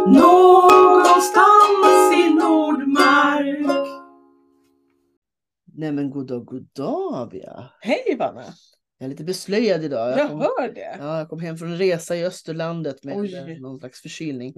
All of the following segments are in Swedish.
Någonstans i Nordmark. Nej men god dag Bia. Hej Vanna. Jag är lite beslöjad idag. Jag hör det. Ja, jag kom hem från en resa i Österlandet med någon slags förkylning.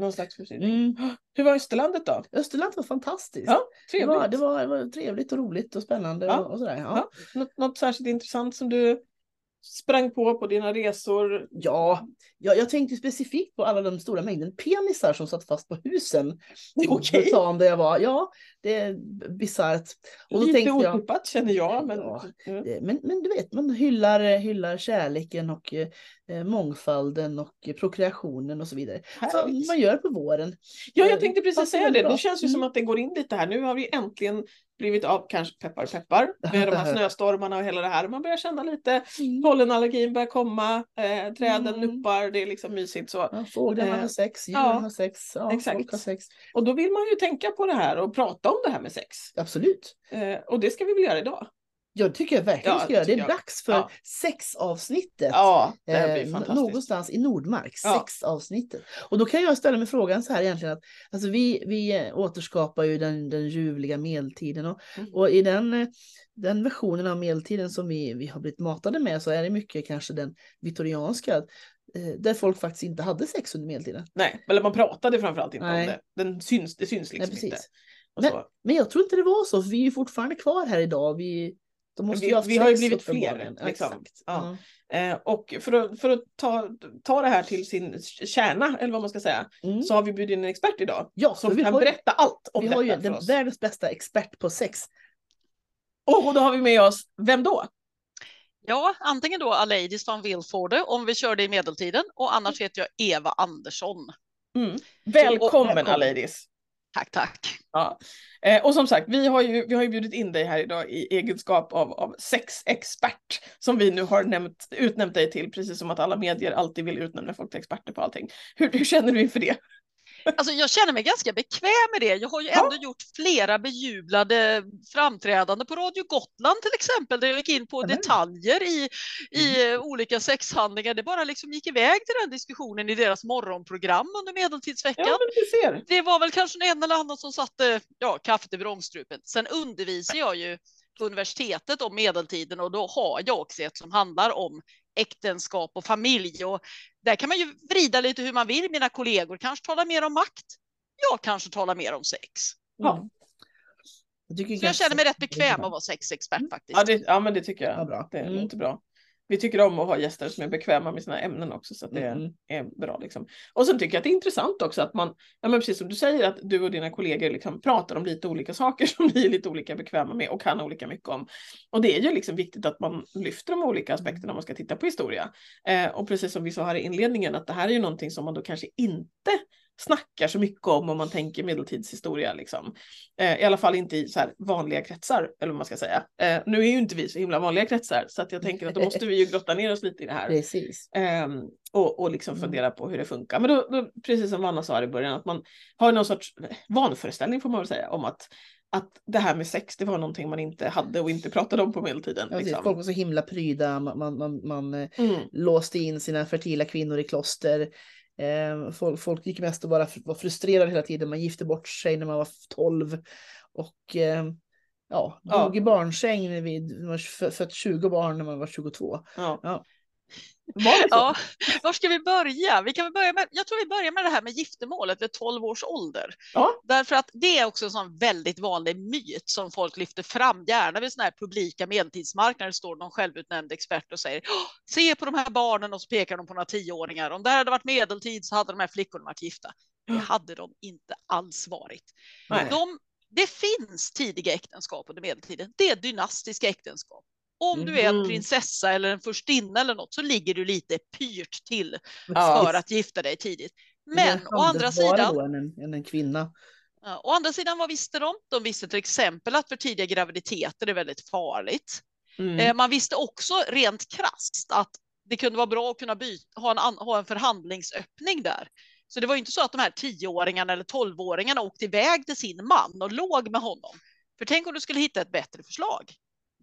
Hur var Österlandet då? Österlandet var fantastiskt. Ja, trevligt. Det var trevligt och roligt och spännande och sådär. Ja. Något särskilt intressant som du sprang på dina resor? Ja, jag tänkte specifikt på alla de stora mängden penisar som satt fast på husen. Okej. Stan där jag var. Ja, det är bisarrt. Och lite otippat känner jag. Men... Ja, men du vet, man hyllar kärleken och mångfalden och prokreationen och så vidare. Som man gör på våren. Ja, jag tänkte precis säga det. Det känns ju som att det går in lite här. Nu har vi äntligen blivit av, kanske peppar, med de här snöstormarna och hela det här. Man börjar känna lite, pollenallergin börjar komma, träden nuppar, det är liksom mysigt så. Ja, fåglarna har sex, djuren har sex, exakt. Folk har sex. Och då vill man ju tänka på det här och prata om det här med sex. Absolut. Och det ska vi väl göra idag. Jag tycker jag verkligen ska göra. Det är dags för sexavsnittet. Ja, det här blir fantastiskt. Någonstans i Nordmark, sexavsnittet. Och då kan jag ställa mig frågan så här egentligen. Att, alltså vi återskapar ju den ljuvliga medeltiden. Och i den versionen av medeltiden som vi har blivit matade med så är det mycket kanske den viktorianska. Där folk faktiskt inte hade sex under medeltiden. Nej, eller man pratade framförallt inte om det. Det syns liksom inte. Men jag tror inte det var så. För vi är fortfarande kvar här idag. Vi har ju blivit fler. Exakt. Ja. Och för att ta det här till sin kärna, eller vad man ska säga, så har vi bjudit in en expert idag. Ja, som kan berätta allt om detta. Vi har ju världens bästa expert på sex. Och då har vi med oss, vem då? Ja, antingen då Aleidis van Vilvoorde om vi körde i medeltiden, och annars heter jag Eva Andersson. Välkommen Aleidis. Tack. Ja. Och som sagt, vi har ju bjudit in dig här idag i egenskap av sexexpert, som vi nu har utnämnt dig till, precis som att alla medier alltid vill utnämna folk till experter på allting. Hur känner du inför det? Alltså jag känner mig ganska bekväm med det. Jag har ju ändå gjort flera bejublade framträdanden på Radio Gotland till exempel, där jag gick in på detaljer i olika sexhandlingar. Det bara liksom gick iväg till den diskussionen i deras morgonprogram under medeltidsveckan. Ja, men du ser. Det var väl kanske en eller annan som satte kaffet i vrångstrupen. Sen undervisar jag ju på universitetet om medeltiden, och då har jag också ett som handlar om äktenskap och familj, och där kan man ju vrida lite hur man vill. Mina kollegor kanske talar mer om makt, jag kanske talar mer om sex. Ja. Så jag känner mig rätt bekväm att vara sexexpert faktiskt. Ja, men det tycker jag. Ja, bra. Det låter bra. Vi tycker om att ha gäster som är bekväma med sina ämnen också, så att det är bra liksom. Och sen tycker jag att det är intressant också att man, men precis som du säger, att du och dina kollegor liksom pratar om lite olika saker som ni är lite olika bekväma med och kan olika mycket om. Och det är ju liksom viktigt att man lyfter de olika aspekterna om man ska titta på historia. Och precis som vi sa här i inledningen, att det här är ju någonting som man då kanske inte snackar så mycket om man tänker medeltidshistoria liksom. I alla fall inte i så här vanliga kretsar, eller vad man ska säga. Nu är ju inte vi så himla vanliga kretsar, så att jag tänker att då måste vi ju grotta ner oss lite i det här. Precis. Och liksom fundera på hur det funkar. Men då, precis som Vanna sa i början, att man har någon sorts vanföreställning, får man väl säga, om att det här med sex, det var någonting man inte hade och inte pratade om på medeltiden. Ja, liksom. Folk var så himla pryda. Man låste in sina fertila kvinnor i kloster. Folk gick mest och bara var frustrerade hela tiden. Man gifte bort sig när man var 12 och dog i barnsäng när man var fött 20 barn när man var 22. Ja, var ska vi börja? Vi kan väl börja med, jag tror vi börjar med det här med giftermålet vid 12 års ålder. Ja. Därför att det är också en sån väldigt vanlig myt som folk lyfter fram, gärna vid såna här publika medeltidsmarknader. Står någon självutnämnd expert och säger, se på de här barnen, och så pekar de på några 10-åringar. Om det hade varit medeltid så hade de här flickorna varit gifta. Det hade de inte alls varit. Det finns tidiga äktenskap under medeltiden. Det är dynastiska äktenskap. Om du är en prinsessa eller en furstinna eller något, så ligger du lite pyrt till för att gifta dig tidigt. Men å andra sidan än en kvinna. Å andra sidan, vad visste de? De visste till exempel att för tidiga graviditeter är väldigt farligt. Man visste också rent krasst att det kunde vara bra att kunna ha en förhandlingsöppning där. Så det var ju inte så att de här 10-åringarna eller 12-åringarna åkte iväg till sin man och låg med honom. För tänk om du skulle hitta ett bättre förslag.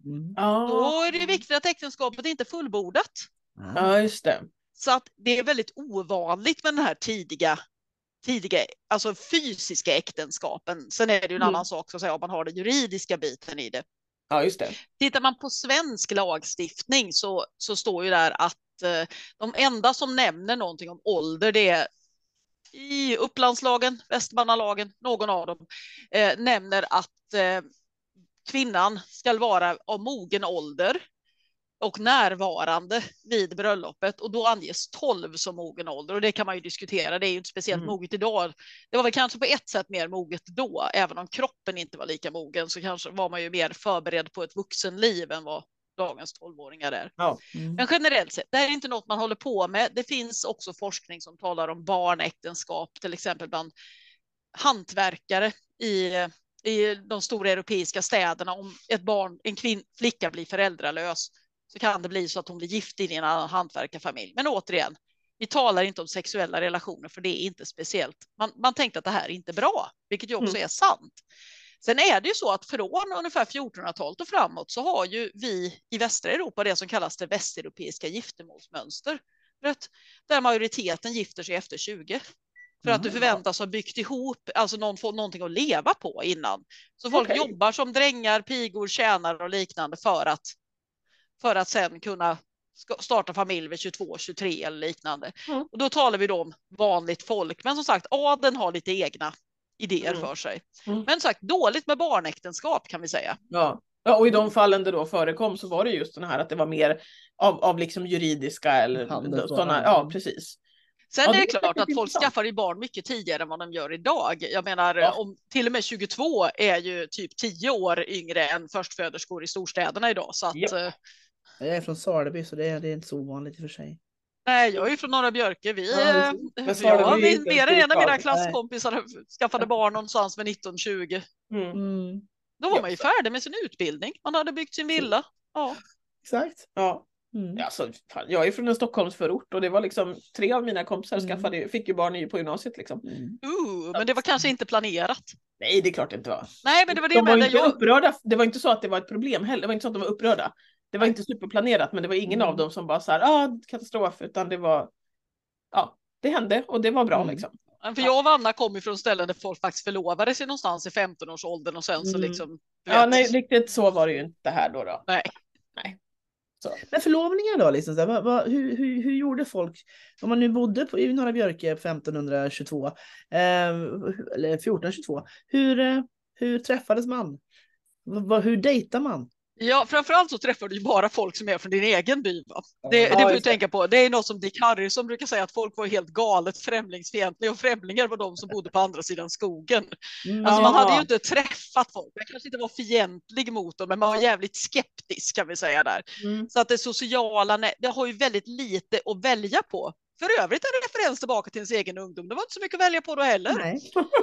Då är det viktigt att äktenskapet inte är fullbordat. Ja, just det. Så att det är väldigt ovanligt med den här tidiga tidiga, alltså fysiska äktenskapen. Sen är det ju en annan sak så att säga, om man har den juridiska biten i det. Ja, just det. Tittar man på svensk lagstiftning så står ju där att de enda som nämner någonting om ålder, det är i Upplandslagen, Västmanlandslagen, någon av dem nämner att kvinnan ska vara av mogen ålder och närvarande vid bröllopet, och då anges 12 som mogen ålder, och det kan man ju diskutera, det är ju inte speciellt moget idag. Det var väl kanske på ett sätt mer moget då, även om kroppen inte var lika mogen, så kanske var man ju mer förberedd på ett vuxenliv än vad dagens 12-åringar är. Ja. Men generellt sett, det här är inte något man håller på med. Det finns också forskning som talar om barnäktenskap, till exempel bland hantverkare i de stora europeiska städerna. Om ett barn, flicka blir föräldralös, så kan det bli så att hon blir gift in i en annan hantverkarfamilj. Men återigen, vi talar inte om sexuella relationer, för det är inte speciellt. Man tänkte att det här är inte bra, vilket ju också är sant. Sen är det ju så att från ungefär 1400-talet och framåt så har ju vi i västra Europa det som kallas det västeuropeiska giftermålsmönster. Där majoriteten gifter sig efter 20. För att du förväntas ha byggt ihop, alltså någon får någonting att leva på innan. Så folk jobbar som drängar, pigor, tjänare och liknande för att sen kunna starta familj vid 22, 23 eller liknande. Och då talar vi då om vanligt folk. Men som sagt, adeln har lite egna idéer för sig. Men sagt, dåligt med barnäktenskap kan vi säga. Ja, och i de fallen det då förekom så var det just den här att det var mer av liksom juridiska eller sådana, ja precis. Sen är det klart att folk skaffar ju barn mycket tidigare än vad de gör idag. Jag menar, om till och med 22 är ju typ 10 år yngre än förstföderskor i storstäderna idag. Så att, jag är från Saleby, så det är inte så ovanligt i och för sig. Nej, jag är från Norra Björke. Mer än en av mina klasskompisar skaffade barn någonstans med 1920. Då var man ju färdig med sin utbildning. Man hade byggt sin villa. Ja. Exakt. Ja. Alltså, jag är från en Stockholmsförort och det var liksom 3 av mina kompisar fick ju barn på gymnasiet liksom. Men det var kanske inte planerat. Nej, det är klart det inte var. Nej, men det var det de var inte upprörda. Det var inte så att det var ett problem heller. Det var inte så att de var upprörda. Det var inte superplanerat, men det var ingen av dem som bara så här, katastrof, utan det var, det hände och det var bra liksom. För jag och Anna kom ju från ställen där folk faktiskt förlovade sig någonstans i 15-årsåldern och sen så liksom. Nej, riktigt så var det ju inte här då. Nej. Så. Men förlovningar då, liksom, så här, hur gjorde folk, om man nu bodde i Norra Björke 1522 eller 1422, hur träffades man? Hur dejtar man? Ja, framförallt så träffar du ju bara folk som är från din egen by. Det får du tänka på. Det är något som Dick Harrison brukar säga, att folk var helt galet främlingsfientliga, och främlingar var de som bodde på andra sidan skogen. Alltså man hade ju inte träffat folk. Man kanske inte var fientlig mot dem, men man var jävligt skeptisk, kan vi säga där. Så att det sociala, det har ju väldigt lite att välja på. För övrigt är det referens tillbaka till ens egen ungdom. Det var inte så mycket att välja på då heller. Nej.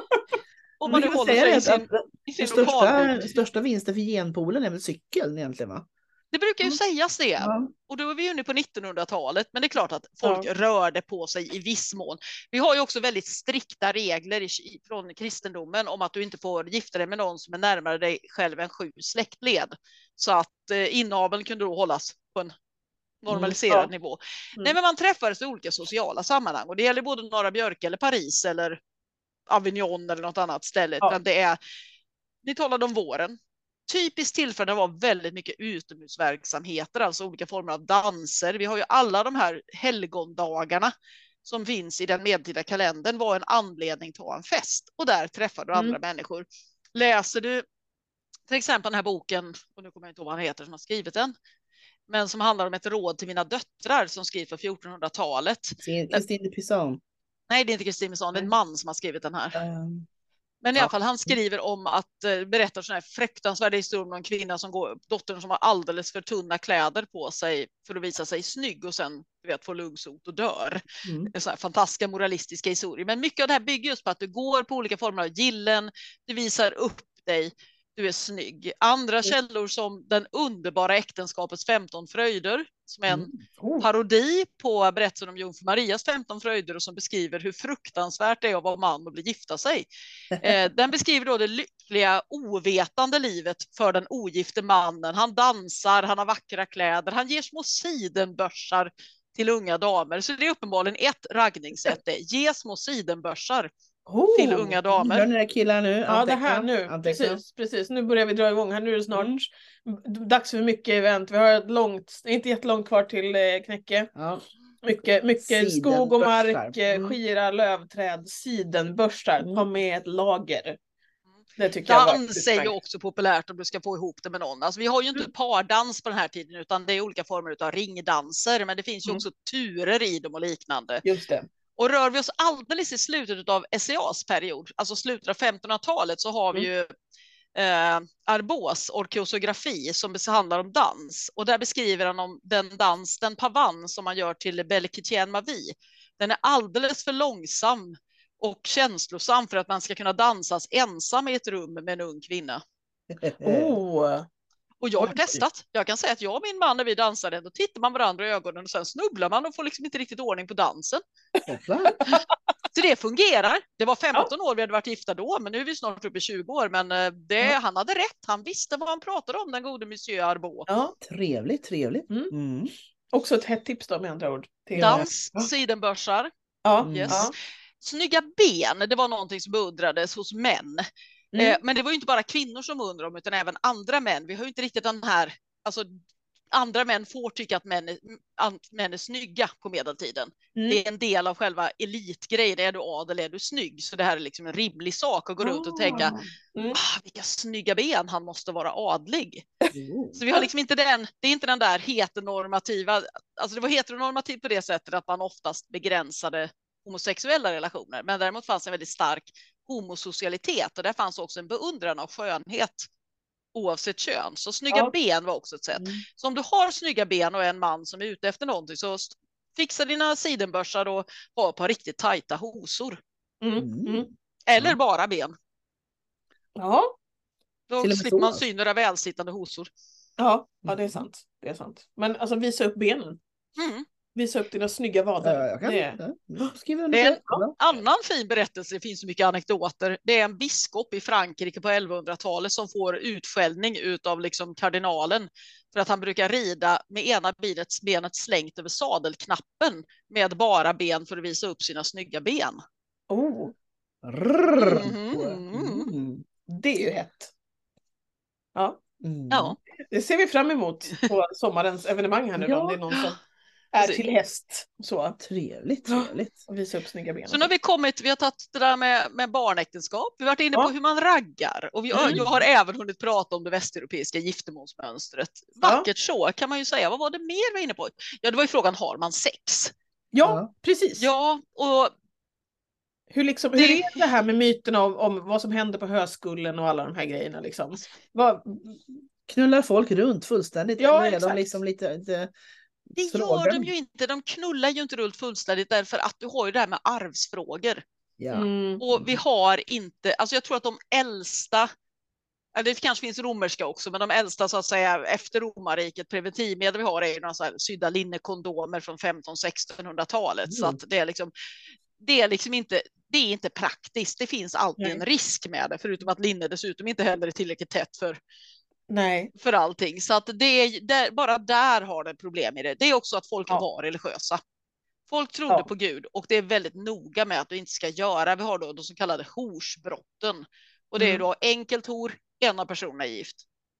Om man nu håller sig i sin största vinsten för genpoolen är väl cykeln egentligen, va? Det brukar ju sägas det. Och då är vi ju nu på 1900-talet. Men det är klart att folk rörde på sig i viss mån. Vi har ju också väldigt strikta regler från kristendomen om att du inte får gifta dig med någon som är närmare dig själv än 7 släktled. Så att inaveln kunde då hållas på en normaliserad nivå. Nej, men man träffades i olika sociala sammanhang. Och det gäller både Norra Björke eller Paris eller Avignon eller något annat ställe. Men ni talade om våren. Typiskt tillfälle var väldigt mycket utomhusverksamheter, alltså olika former av danser. Vi har ju alla de här helgondagarna som finns i den medeltida kalendern, var en anledning till att ha en fest. Och där träffar du andra människor. Läser du till exempel den här boken, och nu kommer jag inte ihåg vad han heter som har skrivit den, men som handlar om ett råd till mina döttrar som skrivs på 1400-talet. Christine Pizan. Nej, det är inte Christine Pizan, det är en man som har skrivit den här. Men i alla fall, han skriver om att berättar sådana här fruktansvärda historier om en kvinna dottern som har alldeles för tunna kläder på sig för att visa sig snygg och sen får lungsot och dör. Det är sådana här fantastiska moralistiska historier. Men mycket av det här bygger just på att du går på olika former av gillen, du visar upp dig, du är snygg. Andra källor som Den underbara äktenskapets 15 fröjder, som är en parodi på berättelsen om Jungfru Marias 15 fröjder och som beskriver hur fruktansvärt det är att vara man och bli gifta sig. Den beskriver då det lyckliga, ovetande livet för den ogifte mannen. Han dansar, han har vackra kläder, han ger små sidenbörsar till unga damer. Så det är uppenbarligen ett raggningssätt. Ge små sidenbörsar till unga damer. Hör ni det killar nu? Ja, det här nu. Precis. Nu börjar vi dra igång här. Nu är det snart dags för mycket event. Vi har inte jättelångt kvar till Knäcke. Ja. Mycket skog och mark, skira, lövträd, sidenbörsar. Ta med ett lager. Det tycker dans är ju också populärt om du ska få ihop det med någon. Alltså, vi har ju inte pardans på den här tiden, utan det är olika former av ringdanser, men det finns ju också turer i dem och liknande. Just det. Och rör vi oss alldeles i slutet av SCAs period, alltså slutet av 1500-talet, så har vi ju Arbos orkeosografi som handlar om dans. Och där beskriver han om den pavan som man gör till Belle Chrétienne ma vie. Den är alldeles för långsam och känslosam för att man ska kunna dansas ensam i ett rum med en ung kvinna. Och jag har testat. Jag kan säga att jag och min man, när vi dansade, då tittar man varandra i ögonen och sen snubblar man och får liksom inte riktigt ordning på dansen. Så det fungerar. Det var 15 år vi hade varit gifta då, men nu är vi snart uppe i 20 år. Men han hade rätt. Han visste vad han pratade om, den gode Monsieur Arbot. Ja, trevligt. Också ett hett tips då, med andra ord. Dans, sidenbörsar. Yes. Snygga ben, det var någonting som beundrades hos män. Men det var ju inte bara kvinnor som undrar om, utan även andra män. Vi har ju inte riktigt den här, alltså andra män får tycka att män är snygga på medeltiden. Det är en del av själva elitgrejen. Är du adel, är du snygg? Så det här är liksom en rimlig sak att gå runt och tänka, vilka snygga ben, han måste vara adlig. Så vi har liksom inte det är inte den där heteronormativa, alltså det var heteronormativt på det sättet att man oftast begränsade homosexuella relationer, men däremot fanns en väldigt stark homosocialitet, och där fanns också en beundran av skönhet oavsett kön. Så snygga ben var också ett sätt. Så om du har snygga ben och är en man som är ute efter någonting, så fixa dina sidenbörsar och ha ett par riktigt tajta hosor. Eller bara ben. Ja. Då slipper man syn några välsittande hosor. Ja, det är sant. Det är sant. Men alltså, visa upp benen. Visa upp dina snygga vader. Det är en annan fin berättelse, det finns så mycket anekdoter. Det är en biskop i Frankrike på 1100-talet som får utskällning av liksom kardinalen för att han brukar rida med ena benet slängt över sadelknappen med bara ben för att visa upp sina snygga ben. Det är ju hett. Ja. Ja. Det ser vi fram emot på sommarens evanemang här nu då, om det är någon som är till häst. Så. Trevligt. Och visa upp snygga ben. Så nu har vi har tagit det där med barnäktenskap. Vi har varit inne på hur man raggar. Och jag har även hunnit prata om det västeuropeiska giftermålsmönstret. Vackert så kan man ju säga. Vad var det mer vi var inne på? Ja, det var ju frågan, har man sex? Ja, precis. Ja, och hur är det här med myten om vad som händer på höskullen och alla de här grejerna liksom? Knullar folk runt fullständigt? Ja, eller är exakt. de liksom lite det gör de ju inte. De knullar ju inte runt fullständigt, därför att du har ju det här med arvsfrågor. Ja. Och vi har inte, alltså jag tror att de äldsta, det kanske finns romerska också, men de äldsta så att säga efter romarriket preventivmedel vi har är ju några så här sydda linnekondomer från 1500-1600-talet. Så att det är liksom inte, det är inte praktiskt. Det finns alltid en risk med det, förutom att linne dessutom inte heller är tillräckligt tätt för allting. Så att det är bara där har det problem i det. Det är också att folk var religiösa. Folk trodde på Gud, och det är väldigt noga med att du inte ska göra. Vi har då de så kallade horsbrotten. Och det är då enkelt hor, en av personerna är gift.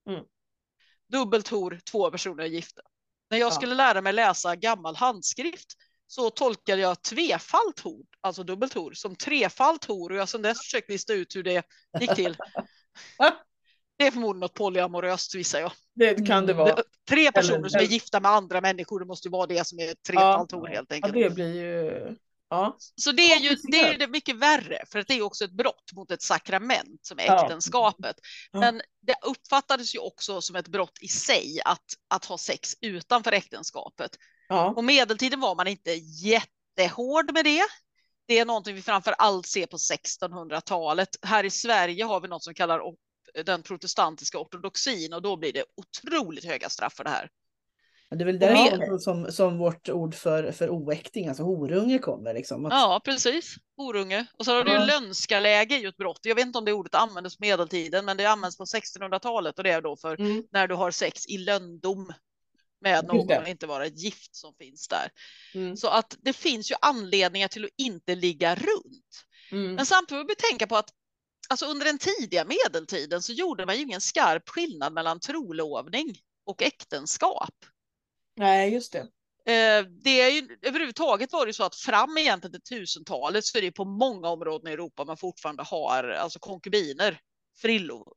Dubbelt hor, 2 personer är gifta. När jag skulle lära mig läsa gammal handskrift så tolkade jag tvefalt hor, alltså dubbelt hor, som trefalt hor. Och jag sedan dess försökt lista ut hur det gick till. Det är förmodligen något polyamoröst, visar jag. Det kan det vara. 3 personer som är gifta med andra människor, det måste ju vara det som är trefalt hor helt enkelt. Ja, det blir ju... Ja. Så det är det mycket värre, för att det är också ett brott mot ett sakrament som är äktenskapet. Men det uppfattades ju också som ett brott i sig att ha sex utanför äktenskapet. På medeltiden var man inte jättehård med det. Det är någonting vi framför allt ser på 1600-talet. Här i Sverige har vi något som kallar den protestantiska ortodoxin, och då blir det otroligt höga straff för det här. Det är väl där som vårt ord för oäkting, alltså horunge, kommer liksom. Ja, precis. Horunge. Och så har du ju lönskaläge i ett brott. Jag vet inte om det ordet användes på medeltiden, men det används på 1600-talet, och det är då för när du har sex i lönndom. med någon och inte vara ett gift som finns där. Så att det finns ju anledningar till att inte ligga runt. Men samtidigt vill vi tänka på att alltså under den tidiga medeltiden så gjorde man ju ingen skarp skillnad mellan trolovning och äktenskap. Nej, just det. Det är ju, överhuvudtaget var det så att fram egentligen till 1000-talet så är det på många områden i Europa man fortfarande har alltså konkubiner, frillor.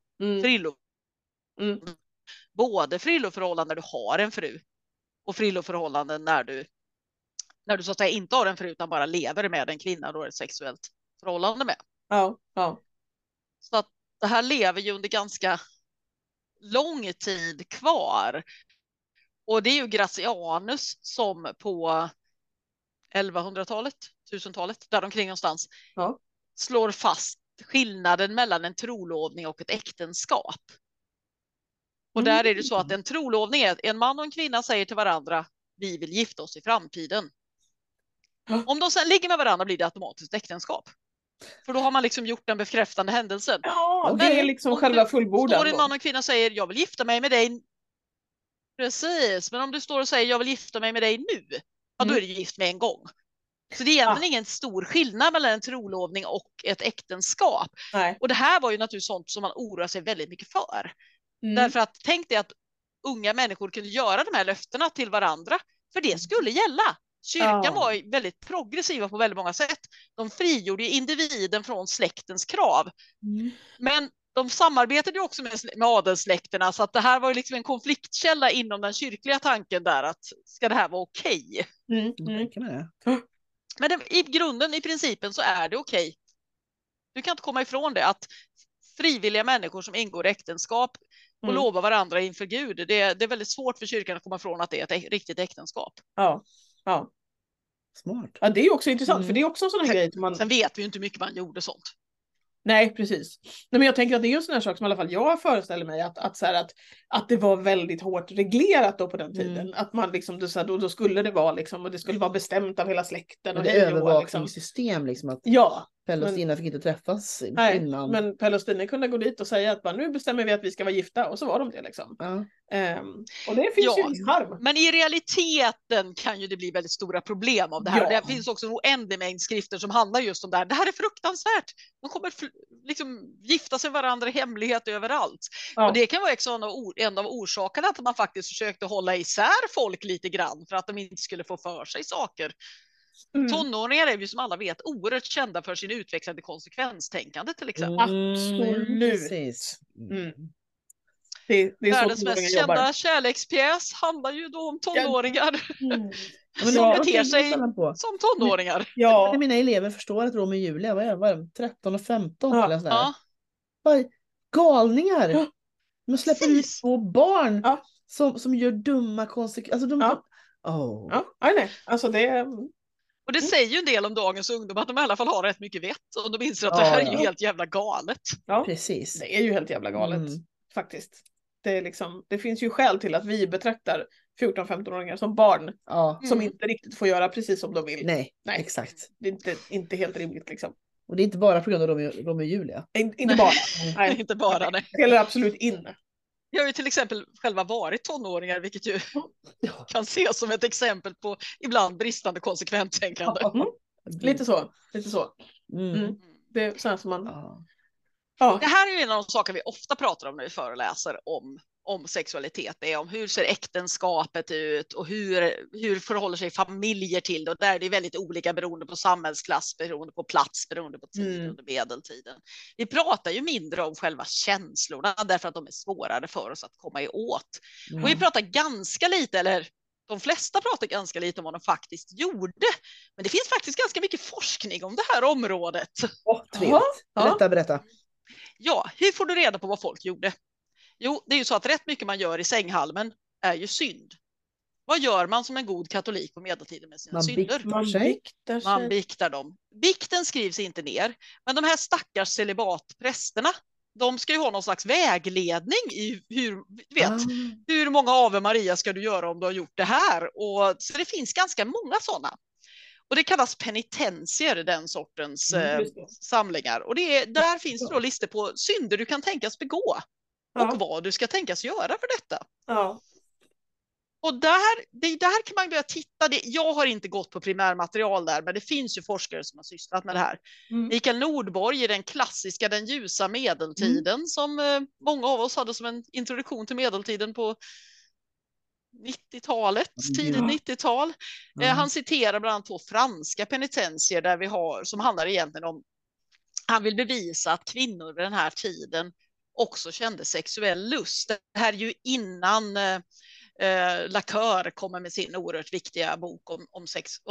Både frilloförhållanden där du har en fru och frilloförhållanden när du så att säga inte har en fru utan bara lever med en kvinna då är ett sexuellt förhållande med. Ja. Så att det här lever ju under ganska lång tid kvar. Och det är ju Gracianus som på 1100-talet, 1000-talet, där omkring någonstans, slår fast skillnaden mellan en trolovning och ett äktenskap. Och där är det så att en trolovning är att en man och en kvinna säger till varandra, vi vill gifta oss i framtiden. Om de sen ligger med varandra blir det automatiskt äktenskap. För då har man liksom gjort den bekräftande händelsen. Ja, det är liksom själva fullbordan. Står en man och en kvinna säger, jag vill gifta mig med dig. Precis, men om du står och säger, jag vill gifta mig med dig nu. Ja, då är du gift med en gång. Så det är egentligen ingen stor skillnad mellan en trolovning och ett äktenskap. Nej. Och det här var ju naturligtvis sånt som man oroar sig väldigt mycket för. Därför att tänk dig att unga människor kunde göra de här löftena till varandra. För det skulle gälla. Kyrkan var väldigt progressiva på väldigt många sätt. De frigjorde individen från släktens krav. Men de samarbetade ju också med adelssläkterna, så att det här var ju liksom en konfliktkälla inom den kyrkliga tanken där att ska det här vara okej? Men i grunden, i principen så är det okej. Du kan inte komma ifrån det att frivilliga människor som ingår äktenskap och lovar varandra inför Gud, det är väldigt svårt för kyrkan att komma ifrån att det är ett riktigt äktenskap. Ja. Smart. Ja, det är också intressant, för det är också en sån här grej. Sen vet vi ju inte hur mycket man gjorde sånt. Nej, precis. Nej, men jag tänker att det är just en sak som i alla fall jag föreställer mig att det var väldigt hårt reglerat då på den tiden. Att man liksom, då skulle det vara liksom, och det skulle vara bestämt av hela släkten. Och det är övervakningssystem liksom. Att Pelle och Stina fick inte träffas innan. Men Pelle och Stina kunde gå dit och säga att nu bestämmer vi att vi ska vara gifta, och så var de det liksom. Och det finns ju en charm. Men i realiteten kan ju det bli väldigt stora problem av det här. Det finns också en oändlig mängd skrifter som handlar just om det här. Det här är fruktansvärt. De kommer liksom gifta sig varandra i hemlighet överallt. Och det kan vara en av orsakerna att man faktiskt försökte hålla isär folk lite grann för att de inte skulle få för sig saker. Tonåringar är ju som alla vet oerhört kända för sin utvecklande konsekvenstänkande till exempel. Absolut. Det är världens mest kända kärlekspjäs handlar ju då om tonåringar som beter sig som tonåringar. Mina elever förstår att Romeo och Julia var 13 och 15 eller sådär. Galningar. Man släpper ut två barn som gör dumma konsekvenser. Alltså och det säger ju en del om dagens ungdom att de i alla fall har rätt mycket vett och de inser att det här är ju helt jävla galet. Ja, precis. Det är ju helt jävla galet faktiskt. Det finns ju skäl till att vi betraktar 14-15-åringar som barn som inte riktigt får göra precis som de vill. Nej. Exakt. Det är inte helt rimligt liksom. Och det är inte bara på grund av Romeo och Julia. Inte bara. Nej, inte bara. Det gäller absolut in. Jag har ju till exempel själva varit tonåringar, vilket ju kan ses som ett exempel på ibland bristande konsekvenstänkande. Lite så. Det är så som man... Det här är ju en av de saker vi ofta pratar om när vi föreläser om sexualitet. Det är om hur ser äktenskapet ut och hur förhåller sig familjer till det. Och där är det väldigt olika beroende på samhällsklass, beroende på plats, beroende på tid under medeltiden. Vi pratar ju mindre om själva känslorna därför att de är svårare för oss att komma åt. Och vi pratar ganska lite, eller de flesta pratar ganska lite om vad de faktiskt gjorde. Men det finns faktiskt ganska mycket forskning om det här området. Berätta. Ja, hur får du reda på vad folk gjorde? Jo, det är ju så att rätt mycket man gör i sänghalmen är ju synd. Vad gör man som en god katolik på medeltiden med sina synder? Man biktar dem. Bikten skrivs inte ner. Men de här stackars celibatprästerna, de ska ju ha någon slags vägledning i hur många Ave Maria ska du göra om du har gjort det här? Så det finns ganska många sådana. Och det kallas penitensier, den sortens samlingar. Och där finns det då listor på synder du kan tänkas begå. Och vad du ska tänkas göra för detta. Och där kan man börja titta. Jag har inte gått på primärmaterial där, men det finns ju forskare som har sysslat med det här. Mikael Nordborg i den klassiska Den ljusa medeltiden som många av oss hade som en introduktion till medeltiden på 90-talet, tidigt 90-tal. Han citerar bland annat 2 franska penitensier där vi har, som handlar egentligen om, han vill bevisa att kvinnor vid den här tiden också kände sexuell lust. Det här är ju innan Lacour kommer med sin oerhört viktiga bok om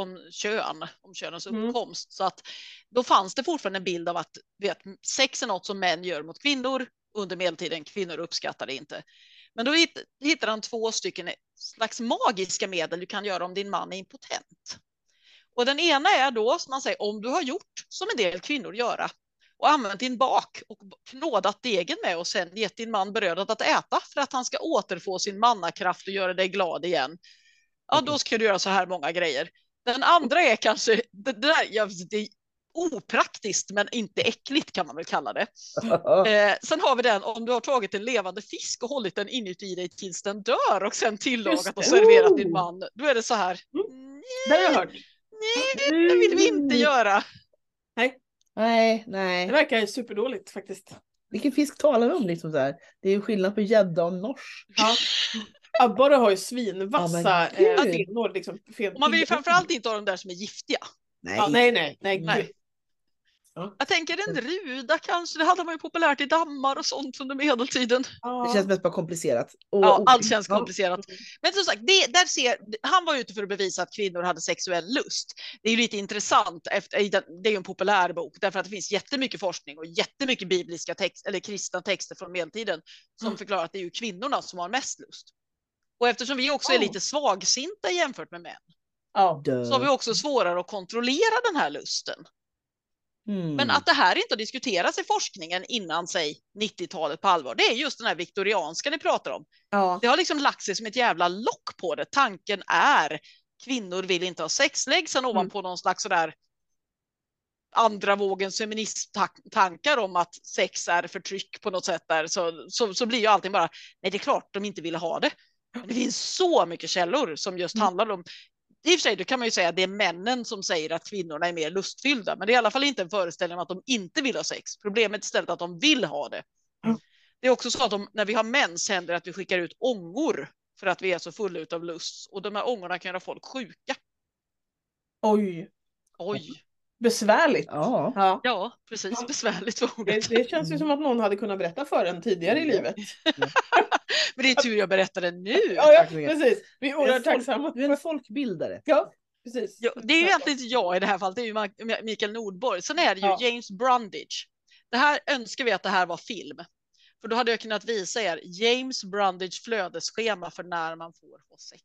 könens uppkomst. Så att då fanns det fortfarande en bild av att sex är något som män gör mot kvinnor under medeltiden. Kvinnor uppskattar det inte. Men då hittar han 2 stycken slags magiska medel du kan göra om din man är impotent. Och den ena är då, som man säger, om du har gjort som en del kvinnor göra och använt din bak och knådat degen med och sen gett din man brödet att äta för att han ska återfå sin mannakraft och göra dig glad igen. Ja, då ska du göra så här många grejer. Den andra är kanske, det är opraktiskt men inte äckligt kan man väl kalla det. Sen har vi den om du har tagit en levande fisk och hållit den inuti dig tills den dör och sen tillagat och serverat din man. Då är det så här. Det har jag hört. Nej, det vill vi inte göra. Nej. Det verkar superdåligt faktiskt. Vilken fisk talar vi om liksom så här? Det är ju skillnad på gädda och norsk. Ja. Abborre har ju svinvassa finnor. Liksom, man vill ju framförallt inte ha de där som är giftiga. Nej. Jag tänker en ruda kanske, det hade man ju populärt i dammar och sånt under medeltiden. Det känns mest bara komplicerat. Allt känns komplicerat. Men som sagt, han var ute för att bevisa att kvinnor hade sexuell lust. Det är ju lite intressant, det är ju en populär bok, därför att det finns jättemycket forskning och jättemycket bibliska eller kristna texter från medeltiden som förklarar att det är ju kvinnorna som har mest lust. Och eftersom vi också är lite svagsinta jämfört med män, så har vi också svårare att kontrollera den här lusten. Men att det här inte diskuteras i forskningen innan, säg 90-talet på allvar, det är just den här viktorianska ni pratar om. Det har liksom lagt sig som ett jävla lock på det. Tanken är, kvinnor vill inte ha sex, lägg sen ovanpå någon slags sådär andra vågens feministtankar om att sex är förtryck på något sätt där, så blir ju allting bara, nej det är klart de inte vill ha det. Men det finns så mycket källor som just handlar om, i och för sig då kan man ju säga att det är männen som säger att kvinnorna är mer lustfyllda, men det är i alla fall inte en föreställning om att de inte vill ha sex. Problemet är istället att de vill ha det. Det är också så att när vi har mens händer att vi skickar ut ångor för att vi är så fulla av lust, och de här ångorna kan göra folk sjuka. Oj. Besvärligt. Ja, precis. Besvärligt för ordet. Det känns ju som att någon hade kunnat berätta för en tidigare i livet. Men det är tur jag berättade nu. Ja, precis. Vi är oerhört tacksamma. Du är en folkbildare. Ja, precis. Ja, det är ju egentligen inte jag i det här fallet. Det är ju Mikael Nordborg. Sen är det ju James Brundage. Det här önskar vi att det här var film. För då hade jag kunnat visa er James Brundage flödesschema för när man får ha sex.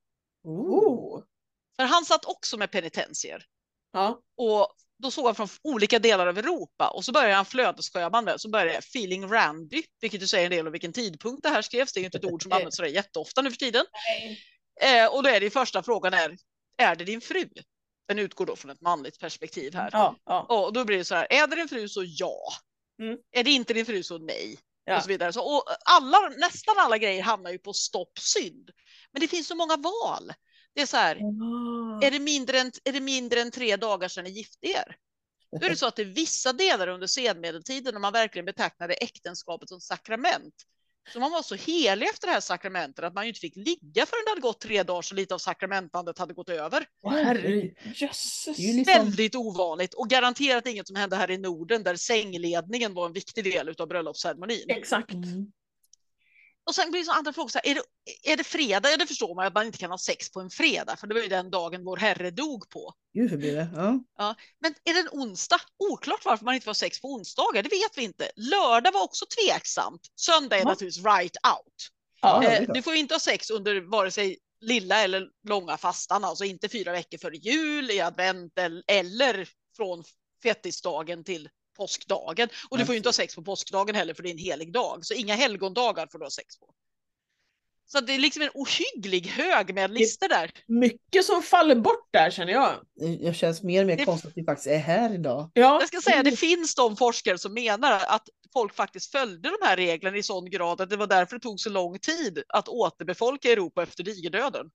För han satt också med penitensier. Och då såg han från olika delar av Europa, och så började han flödesscheman med, så började det feeling randy, vilket du säger en del om vilken tidpunkt det här skrevs. Det är ju inte ett ord som används så där jätteofta nu för tiden. Och då är det första frågan är det din fru? Den utgår då från ett manligt perspektiv här. Och då blir det så här, är det din fru så ja. Är det inte din fru så nej. Och så vidare. Och nästan alla grejer hamnar ju på stoppsynd. Men det finns så många val. Det är så här, är det mindre än 3 dagar sedan ni gifte er? Då är det så att det är vissa delar under senmedeltiden när man verkligen betraktade äktenskapet som sakrament. Så man var så helig efter det här sakramentet att man ju inte fick ligga förrän det hade gått 3 dagar, så lite av sakramentbandet hade gått över. Jösses. Väldigt ovanligt, och garanterat inget som hände här i Norden där sängledningen var en viktig del av bröllopsceremonin. Exakt. Och sen blir det så andra frågor, så här, är det fredag? Ja, det förstår man att man inte kan ha sex på en fredag, för det var ju den dagen vår herre dog på. Gud förblir det. Ja. Men är det en onsdag? Oklart varför man inte får sex på onsdagar, det vet vi inte. Lördag var också tveksamt. Söndag är naturligtvis right out. Du får inte ha sex under vare sig lilla eller långa fastan, alltså inte 4 veckor före jul, i advent eller från fettisdagen till påskdagen. Och du får ju inte ha sex på påskdagen heller, för det är en helig dag. Så inga helgondagar får du ha sex på. Så det är liksom en ohygglig hög med listor där. Mycket som faller bort där, känner jag. Jag känns mer konstigt att vi faktiskt är här idag. Jag ska säga, det finns de forskare som menar att folk faktiskt följde de här reglerna i sån grad att det var därför det tog så lång tid att återbefolka Europa efter digerdöden.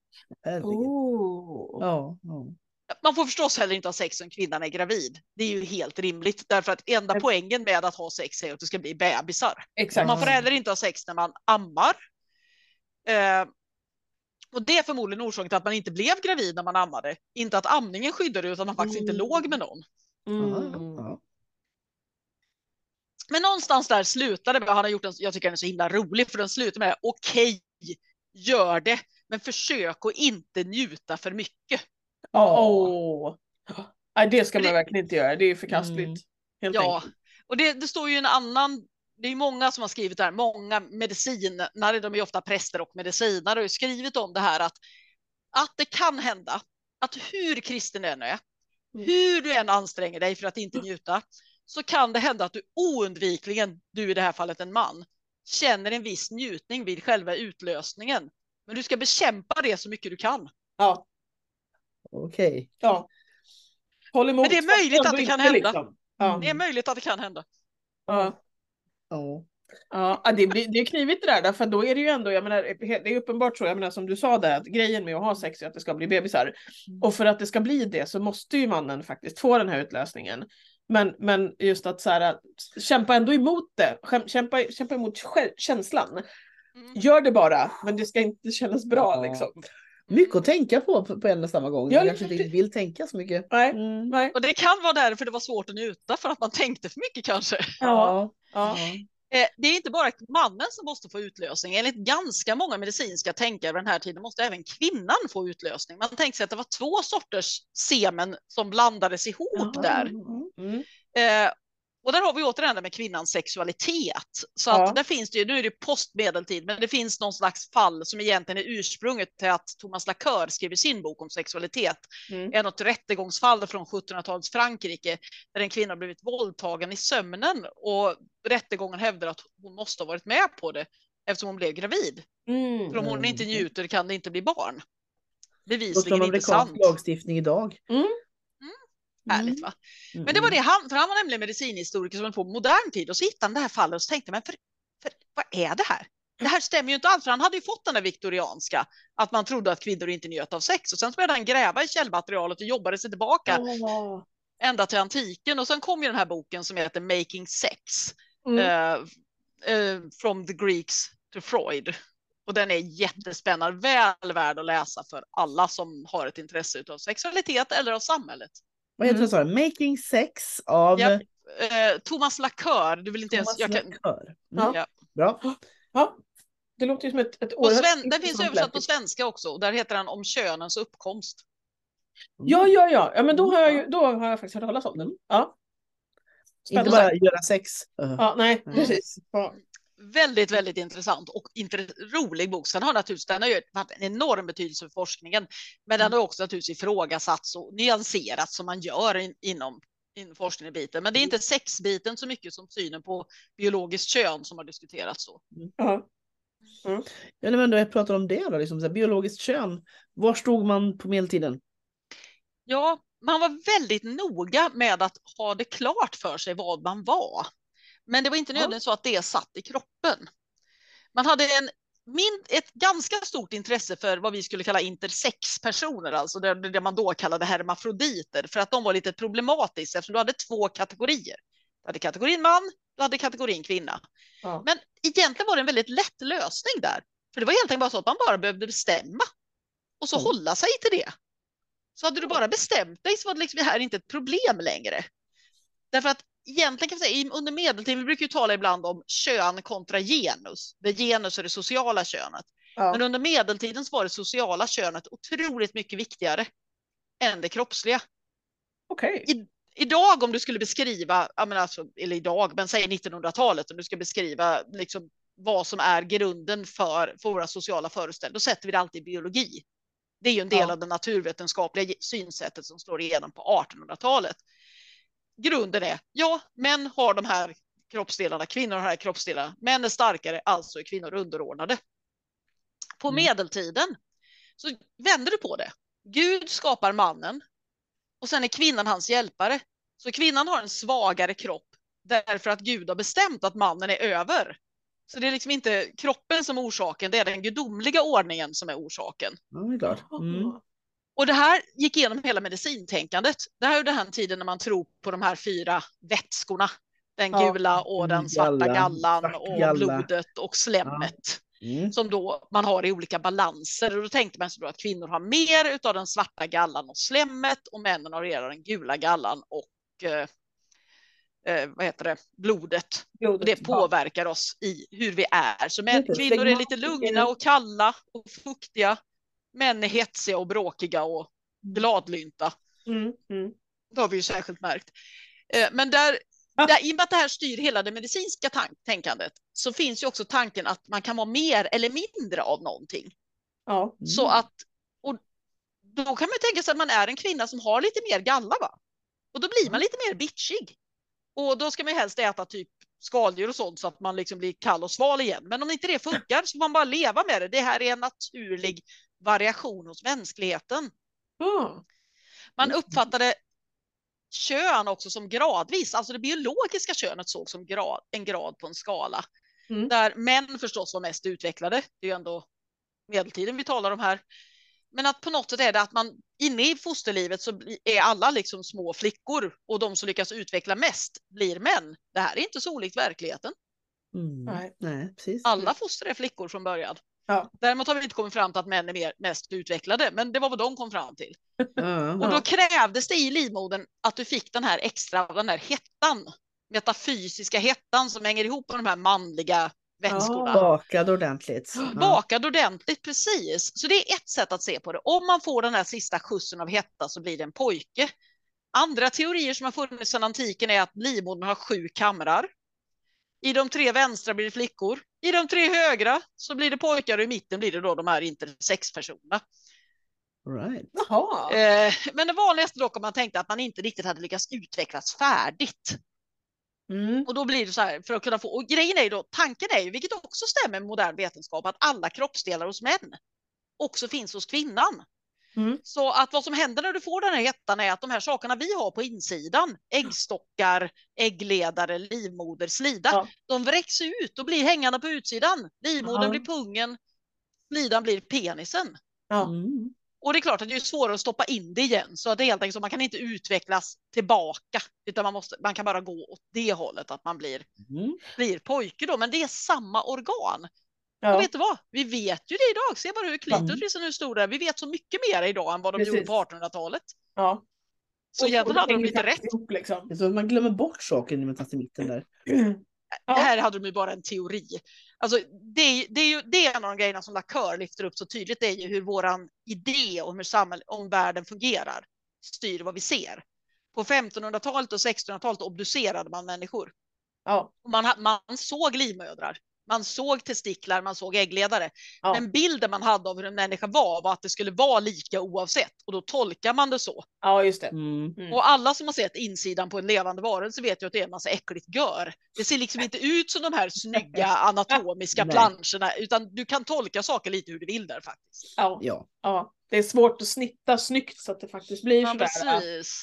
Ja. Man får förstås heller inte ha sex om kvinnan är gravid. Det är ju helt rimligt, därför att enda poängen med att ha sex är att det ska bli bebisar. Exakt. Man får heller inte ha sex när man ammar. Och det är förmodligen orsaken till att man inte blev gravid när man ammade. Inte att amningen skyddade, utan att man faktiskt inte låg med någon. Men någonstans där slutade med, han har gjort jag tycker den är så himla rolig, för den slutar med okej, gör det, men försök att inte njuta för mycket. Nej, det ska man verkligen inte göra, det är förkastligt. Helt enkelt. Och det står ju en annan, det är många som har skrivit det här, många medicinare, de är ofta präster och medicinare, och skrivit om det här att det kan hända att hur kristen den är, hur du än anstränger dig för att inte njuta, så kan det hända att du oundvikligen, du i det här fallet en man, känner en viss njutning vid själva utlösningen. Men du ska bekämpa det så mycket du kan. Ja. Okej. Ja. Håll emot. Men det är möjligt att det kan hända. Liksom. Ja. Det är möjligt att det kan hända. Ja. Det är knivigt det där, därför då är det ju ändå, jag menar, det är uppenbart så, jag menar som du sa där, att grejen med att ha sex är att det ska bli bebisar. Och för att det ska bli det så måste ju mannen faktiskt få den här utlösningen. Men just att så här, kämpa ändå emot det, kämpa emot känslan. Gör det bara, men det ska inte kännas bra liksom. Mycket att tänka på en och samma gång. Jag kanske inte vill tänka så mycket. Nej. Och det kan vara därför det var svårt att njuta, för att man tänkte för mycket kanske. Ja. Det är inte bara mannen som måste få utlösning. Enligt ganska många medicinska tänkare den här tiden måste även kvinnan få utlösning. Man tänkte sig att det var 2 sorters semen som blandades ihop där. Och där har vi återigen det med kvinnans sexualitet. Så att där finns det ju, nu är det postmedeltid, men det finns någon slags fall som egentligen är ursprunget till att Thomas Laqueur skriver sin bok om sexualitet. Är något rättegångsfall från 1700-talets Frankrike där en kvinna blivit våldtagen i sömnen, och rättegången hävdar att hon måste ha varit med på det eftersom hon blev gravid. För om hon inte njuter kan det inte bli barn. Bevisligen inte sant. Lagstiftning idag. Härligt, va? Men det var det för han var nämligen medicinhistoriker som på modern tid, och så hittade han det här fallet och så tänkte man, för vad är det här? Det här stämmer ju inte alls, för han hade ju fått den där viktorianska, att man trodde att kvinnor inte njöt av sex, och sen började han gräva i källmaterialet och jobbade sig tillbaka ända till antiken, och sen kom ju den här boken som heter Making Sex, from the Greeks to Freud. Och den är jättespännande, väl värd att läsa för alla som har ett intresse av sexualitet eller av sammanhanget. Vad heter det, så? Making Sex av Thomas Laqueur. Du vill inte ens... Bra. Ja, det låter ju som ett år. Den finns översatt på svenska också. Där heter den Om könens uppkomst. Ja, men då har jag faktiskt hört talas om den. Ja. Inte bara göra sex. Nej, precis. Ja. Väldigt, väldigt intressant och rolig bok. Sen har naturligtvis, den har ju haft en enorm betydelse för forskningen, men den har också naturligtvis ifrågasatts och nyanserats som man gör inom forskningen biten. Men det är inte sexbiten så mycket som synen på biologiskt kön som har diskuterats så. Ja, men då jag pratar om det då, liksom, så här, biologiskt kön. Var stod man på medeltiden? Ja, man var väldigt noga med att ha det klart för sig vad man var. Men det var inte nödvändigt så att det satt i kroppen. Man hade ett ganska stort intresse för vad vi skulle kalla intersexpersoner, alltså det man då kallade hermafroditer, för att de var lite problematiskt eftersom du hade 2 kategorier. Du hade kategorin man, du hade kategorin kvinna. Men egentligen var det en väldigt lätt lösning där. För det var egentligen bara så att man bara behövde bestämma och så hålla sig till det. Så hade du bara bestämt dig så var det liksom, det här inte ett problem längre. Därför att egentligen kan vi säga, under medeltiden, vi brukar ju tala ibland om kön kontra genus. Det genus är det sociala könet. Men under medeltiden så var det sociala könet otroligt mycket viktigare än det kroppsliga. Idag om du skulle beskriva, eller idag, men säg 1900-talet, om du ska beskriva liksom vad som är grunden för våra sociala föreställningar, då sätter vi det alltid i biologi. Det är ju en del av det naturvetenskapliga synsättet som slår igenom på 1800-talet. Grunden är, män har de här kroppsdelarna, kvinnor har de här kroppsdelarna. Män är starkare, alltså är kvinnor underordnade. På medeltiden så vänder du på det. Gud skapar mannen och sen är kvinnan hans hjälpare. Så kvinnan har en svagare kropp därför att Gud har bestämt att mannen är över. Så det är liksom inte kroppen som är orsaken, det är den gudomliga ordningen som är orsaken. Ja, det är klart. Och det här gick igenom hela medicintänkandet. Det här är den tiden när man tror på de här 4 vätskorna. Den gula och den svarta gallan och blodet och slemmet. Som då man har i olika balanser. Och då tänkte man så då att kvinnor har mer av den svarta gallan och slemmet och männen har redan den gula gallan och blodet. Och det påverkar oss i hur vi är. Så kvinnor är lite lugna och kalla och fuktiga. Män är hetsiga och bråkiga och gladlynta. Det har vi ju särskilt märkt. Men i och med att det här styr hela det medicinska tänkandet så finns ju också tanken att man kan vara mer eller mindre av någonting. Ja. Så att, och då kan man tänka sig att man är en kvinna som har lite mer galla, va? Och då blir man lite mer bitchig. Och då ska man helst äta typ skaldjur och sånt så att man liksom blir kall och sval igen. Men om inte det funkar så får man bara leva med det. Det här är en naturlig variation hos mänskligheten. Man uppfattade kön också som gradvis, alltså det biologiska könet såg som en grad på en skala. Där män förstås var mest utvecklade, det är ju ändå medeltiden vi talar om här. Men att på något sätt är det att man inne i fosterlivet så är alla liksom små flickor och de som lyckas utveckla mest blir män. Det här är inte så olikt verkligheten. Nej, precis. Alla foster är flickor från början. Ja. Däremot har vi inte kommit fram till att män är mest utvecklade, men det var vad de kom fram till. Och då krävdes det i livmodern att du fick den här hettan, metafysiska hettan som hänger ihop med de här manliga vätskorna. Bakad ordentligt. Bakad ordentligt, precis. Så det är ett sätt att se på det. Om man får den här sista skjutsen av hetta så blir det en pojke. Andra teorier som har funnits sedan antiken är att livmodern har 7 kamrar. I de 3 vänstra blir det flickor. I de 3 högra så blir det pojkar och i mitten blir det då de här intersexpersonerna. Right. Men det vanligaste dock om man tänkte att man inte riktigt hade lyckats utvecklas färdigt. Och då blir det så här för att kunna få, och grejen är ju då, tanken är ju, vilket också stämmer med modern vetenskap, att alla kroppsdelar hos män också finns hos kvinnan. Så att vad som händer när du får den här hettan är att de här sakerna vi har på insidan, äggstockar, äggledare, livmoder, slida, de vräks ut och blir hängande på utsidan. Livmodern blir pungen, slidan blir penisen. Och det är klart att det är svårare att stoppa in det igen, så att det är helt enkelt så man kan inte utvecklas tillbaka, utan man kan bara gå åt det hållet att man blir pojke då, men det är samma organ. Och vet du vad? Vi vet ju det idag. Se bara hur klitorisen är stor där. Vi vet så mycket mer idag än vad de gjorde på 1800-talet. Så egentligen hade de lite rätt. Liksom. Så man glömmer bort saken med mitten där. Det här hade de ju bara en teori. Alltså, det är en av de grejerna som Lacan lyfter upp så tydligt. Det är ju hur våran idé om hur om världen fungerar styr vad vi ser. På 1500-talet och 1600-talet obducerade man människor. Och man såg livmödrar. Man såg testiklar, man såg äggledare. Men bilden man hade av hur en människa var att det skulle vara lika oavsett. Och då tolkar man det så. Ja, just det. Och alla som har sett insidan på en levande varelse vet ju att det är en massa äckligt gör. Det ser liksom inte ut som de här snygga anatomiska planscherna, utan du kan tolka saker lite hur du vill där faktiskt. Ja. Det är svårt att snitta snyggt så att det faktiskt blir sådär. Precis.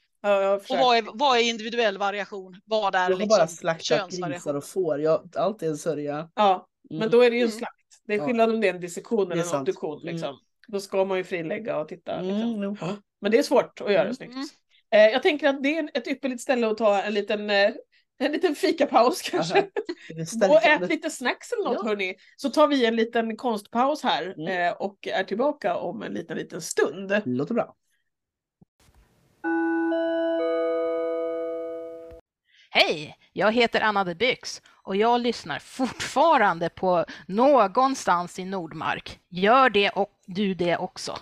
Och vad är individuell variation? Vad är liksom bara slaktat grisar och får. Allt är en sörja. Men då är det ju slakt. Det är skillnad om det är en dissektion eller en obduktion. Liksom. Då ska man ju frilägga och titta. Liksom. Men det är svårt att göra snyggt. Jag tänker att det är ett ypperligt ställe att ta en liten fikapaus kanske. Och ät lite snacks eller något, hörni. Så tar vi en liten konstpaus här och är tillbaka om en liten stund. Låter bra. Hej, jag heter Anna de Byx och jag lyssnar fortfarande på Någonstans i Nordmark. Gör det och du det också.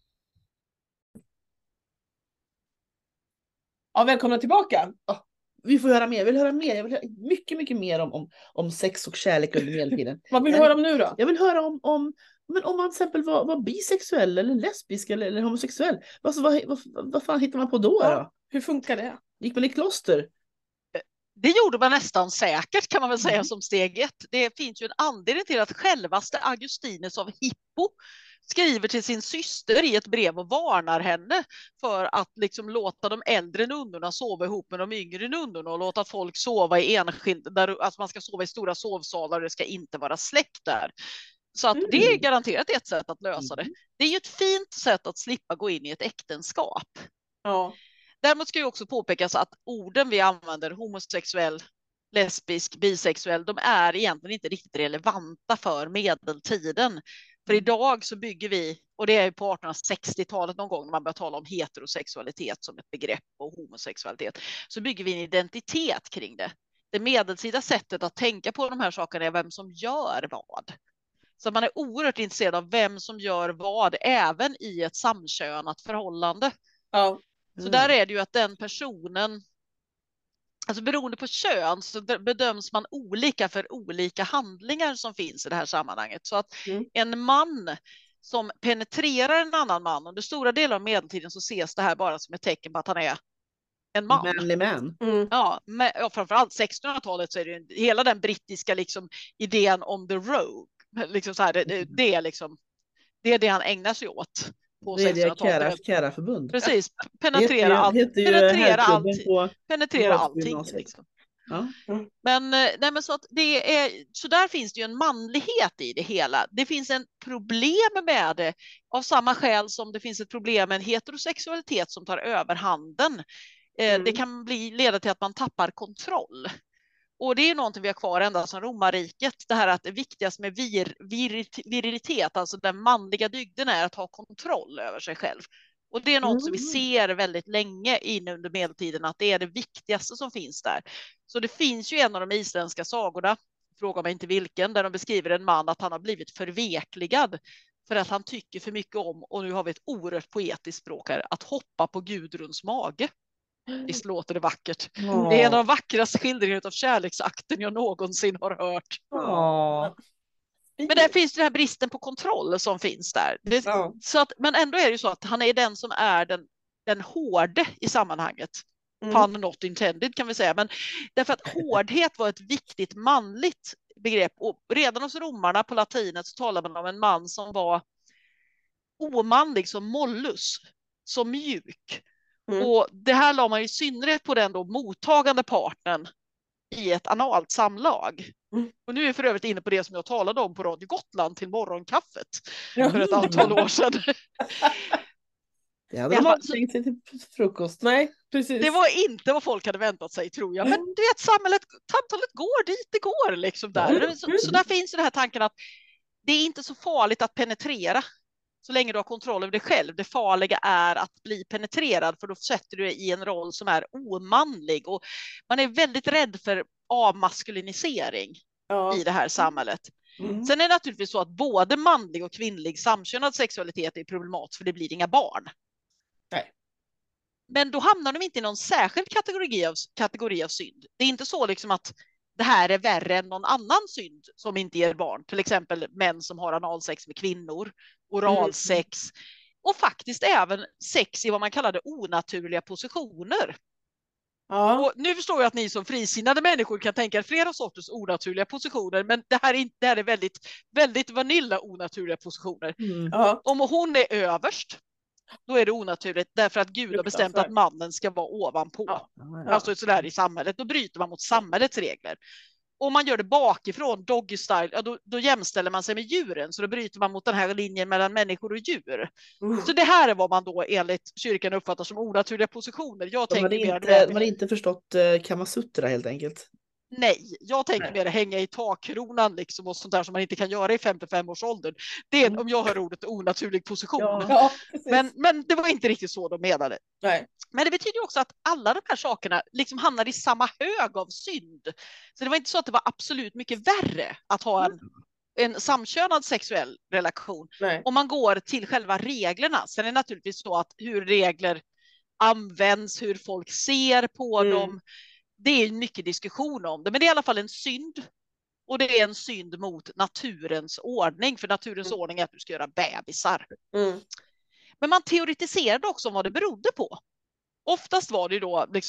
Ja, välkomna tillbaka. Vi får höra mer. Jag vill höra mycket, mycket mer om sex och kärlek under medeltiden. Vad vill du höra om nu då? Jag vill höra om man till exempel var bisexuell eller lesbisk eller homosexuell. Vad fan hittar man på då? Hur funkar det? Gick man i kloster? Det gjorde man nästan säkert, kan man väl säga, som steg 1. Det finns ju en anledning till att självaste Augustinus av Hippo, skriver till sin syster i ett brev och varnar henne för att liksom låta de äldre nunnorna sova ihop med de yngre nunnorna och låta folk sova i alltså man ska sova i stora sovsalar och det ska inte vara släkt där. Så att det är garanterat ett sätt att lösa det. Det är ju ett fint sätt att slippa gå in i ett äktenskap. Ja. Däremot ska ju också påpekas att orden vi använder, homosexuell, lesbisk, bisexuell, de är egentligen inte riktigt relevanta för medeltiden. För idag så bygger vi, och det är på 1860-talet någon gång när man börjar tala om heterosexualitet som ett begrepp och homosexualitet, så bygger vi en identitet kring det. Det medeltida sättet att tänka på de här sakerna är vem som gör vad. Så man är oerhört intresserad av vem som gör vad, även i ett samkönat förhållande. Ja. Så där är det ju att den personen, alltså beroende på kön så bedöms man olika för olika handlingar som finns i det här sammanhanget. Så att en man som penetrerar en annan man, under stora delar av medeltiden så ses det här bara som ett tecken på att han är en man. Manly man. Ja, framförallt 1600-talet så är det hela den brittiska liksom, idén om the rogue. Liksom så här, det är liksom, det är det han ägnar sig åt. På det är det kära förbund. Precis, penetrera allting. Liksom. Ja. Men så att det är, så där finns det ju en manlighet i det hela. Det finns en problem med det av samma skäl som det finns ett problem med en heterosexualitet som tar överhanden. Det kan leda till att man tappar kontroll. Och det är någonting vi har kvar ända som romarriket. Det här att det viktigaste med virilitet, alltså den manliga dygden, är att ha kontroll över sig själv. Och det är något som vi ser väldigt länge in under medeltiden, att det är det viktigaste som finns där. Så det finns ju en av de isländska sagorna, fråga mig inte vilken, där de beskriver en man att han har blivit förvekligad för att han tycker för mycket om, och nu har vi ett oerhört poetiskt språk här, att hoppa på Gudruns mage. Visst låter det vackert. Det är en av de vackraste skildringarna av kärleksakten jag någonsin har hört. Men där finns den här bristen på kontroll som finns där. Så att, men ändå är det ju så att han är den som är den hårde i sammanhanget. Pun not intended kan vi säga. Men därför att hårdhet var ett viktigt manligt begrepp. Och redan hos romarna på latinet så talar man om en man som var omanlig som mollus, som mjuk. Och det här la man i synnerhet på den då mottagande partnern i ett analt samlag. Och nu är jag för övrigt inne på det som jag talade om på Radio Gotland till morgonkaffet för ett antal år sedan. Ja, det var tänkt sig till frukost. Nej, precis. Det var inte vad folk hade väntat sig, tror jag. Men du vet, samtalet går dit det går liksom där. Så där finns den här tanken att det är inte så farligt att penetrera så länge du har kontroll över dig själv. Det farliga är att bli penetrerad, för då sätter du dig i en roll som är omanlig. Och man är väldigt rädd för avmaskulinisering i det här samhället. Sen är det naturligtvis så att både manlig och kvinnlig samkönad sexualitet är problematiskt, för det blir inga barn. Nej. Men då hamnar de inte i någon särskild kategori av synd. Det är inte så liksom att det här är värre än någon annan synd som inte ger barn. Till exempel män som har analsex med kvinnor, oralsex och faktiskt även sex i vad man kallade onaturliga positioner. Ja. Och nu förstår jag att ni som frisinnade människor kan tänka er flera sorters onaturliga positioner, men det här är väldigt, väldigt vanilla onaturliga positioner. Om hon är överst, då är det onaturligt därför att Gud har bestämt att mannen ska vara ovanpå. Alltså sådär i samhället. Då bryter man mot samhällets regler. Om man gör det bakifrån, doggy style, då jämställer man sig med djuren. Så då bryter man mot den här linjen mellan människor och djur. Så det här är vad man då enligt kyrkan uppfattar som onaturliga positioner. Jag de hade inte förstått Kamasutra helt enkelt. Nej, jag tänker mer hänga i takkronan liksom, och sånt där som man inte kan göra i 55-årsåldern. Det är om jag hör ordet onaturlig position. Men det var inte riktigt så de menade. Nej. Men det betyder också att alla de här sakerna liksom hamnar i samma hög av synd. Så det var inte så att det var absolut mycket värre att ha en samkönad sexuell relation. Nej. Om man går till själva reglerna. Sen är det naturligtvis så att hur regler används, hur folk ser på dem. Det är mycket diskussion om det, men det är i alla fall en synd. Och det är en synd mot naturens ordning, för naturens ordning är att du ska göra bebisar. Men man teoretiserade också om vad det berodde på. Oftast var det då liksom här,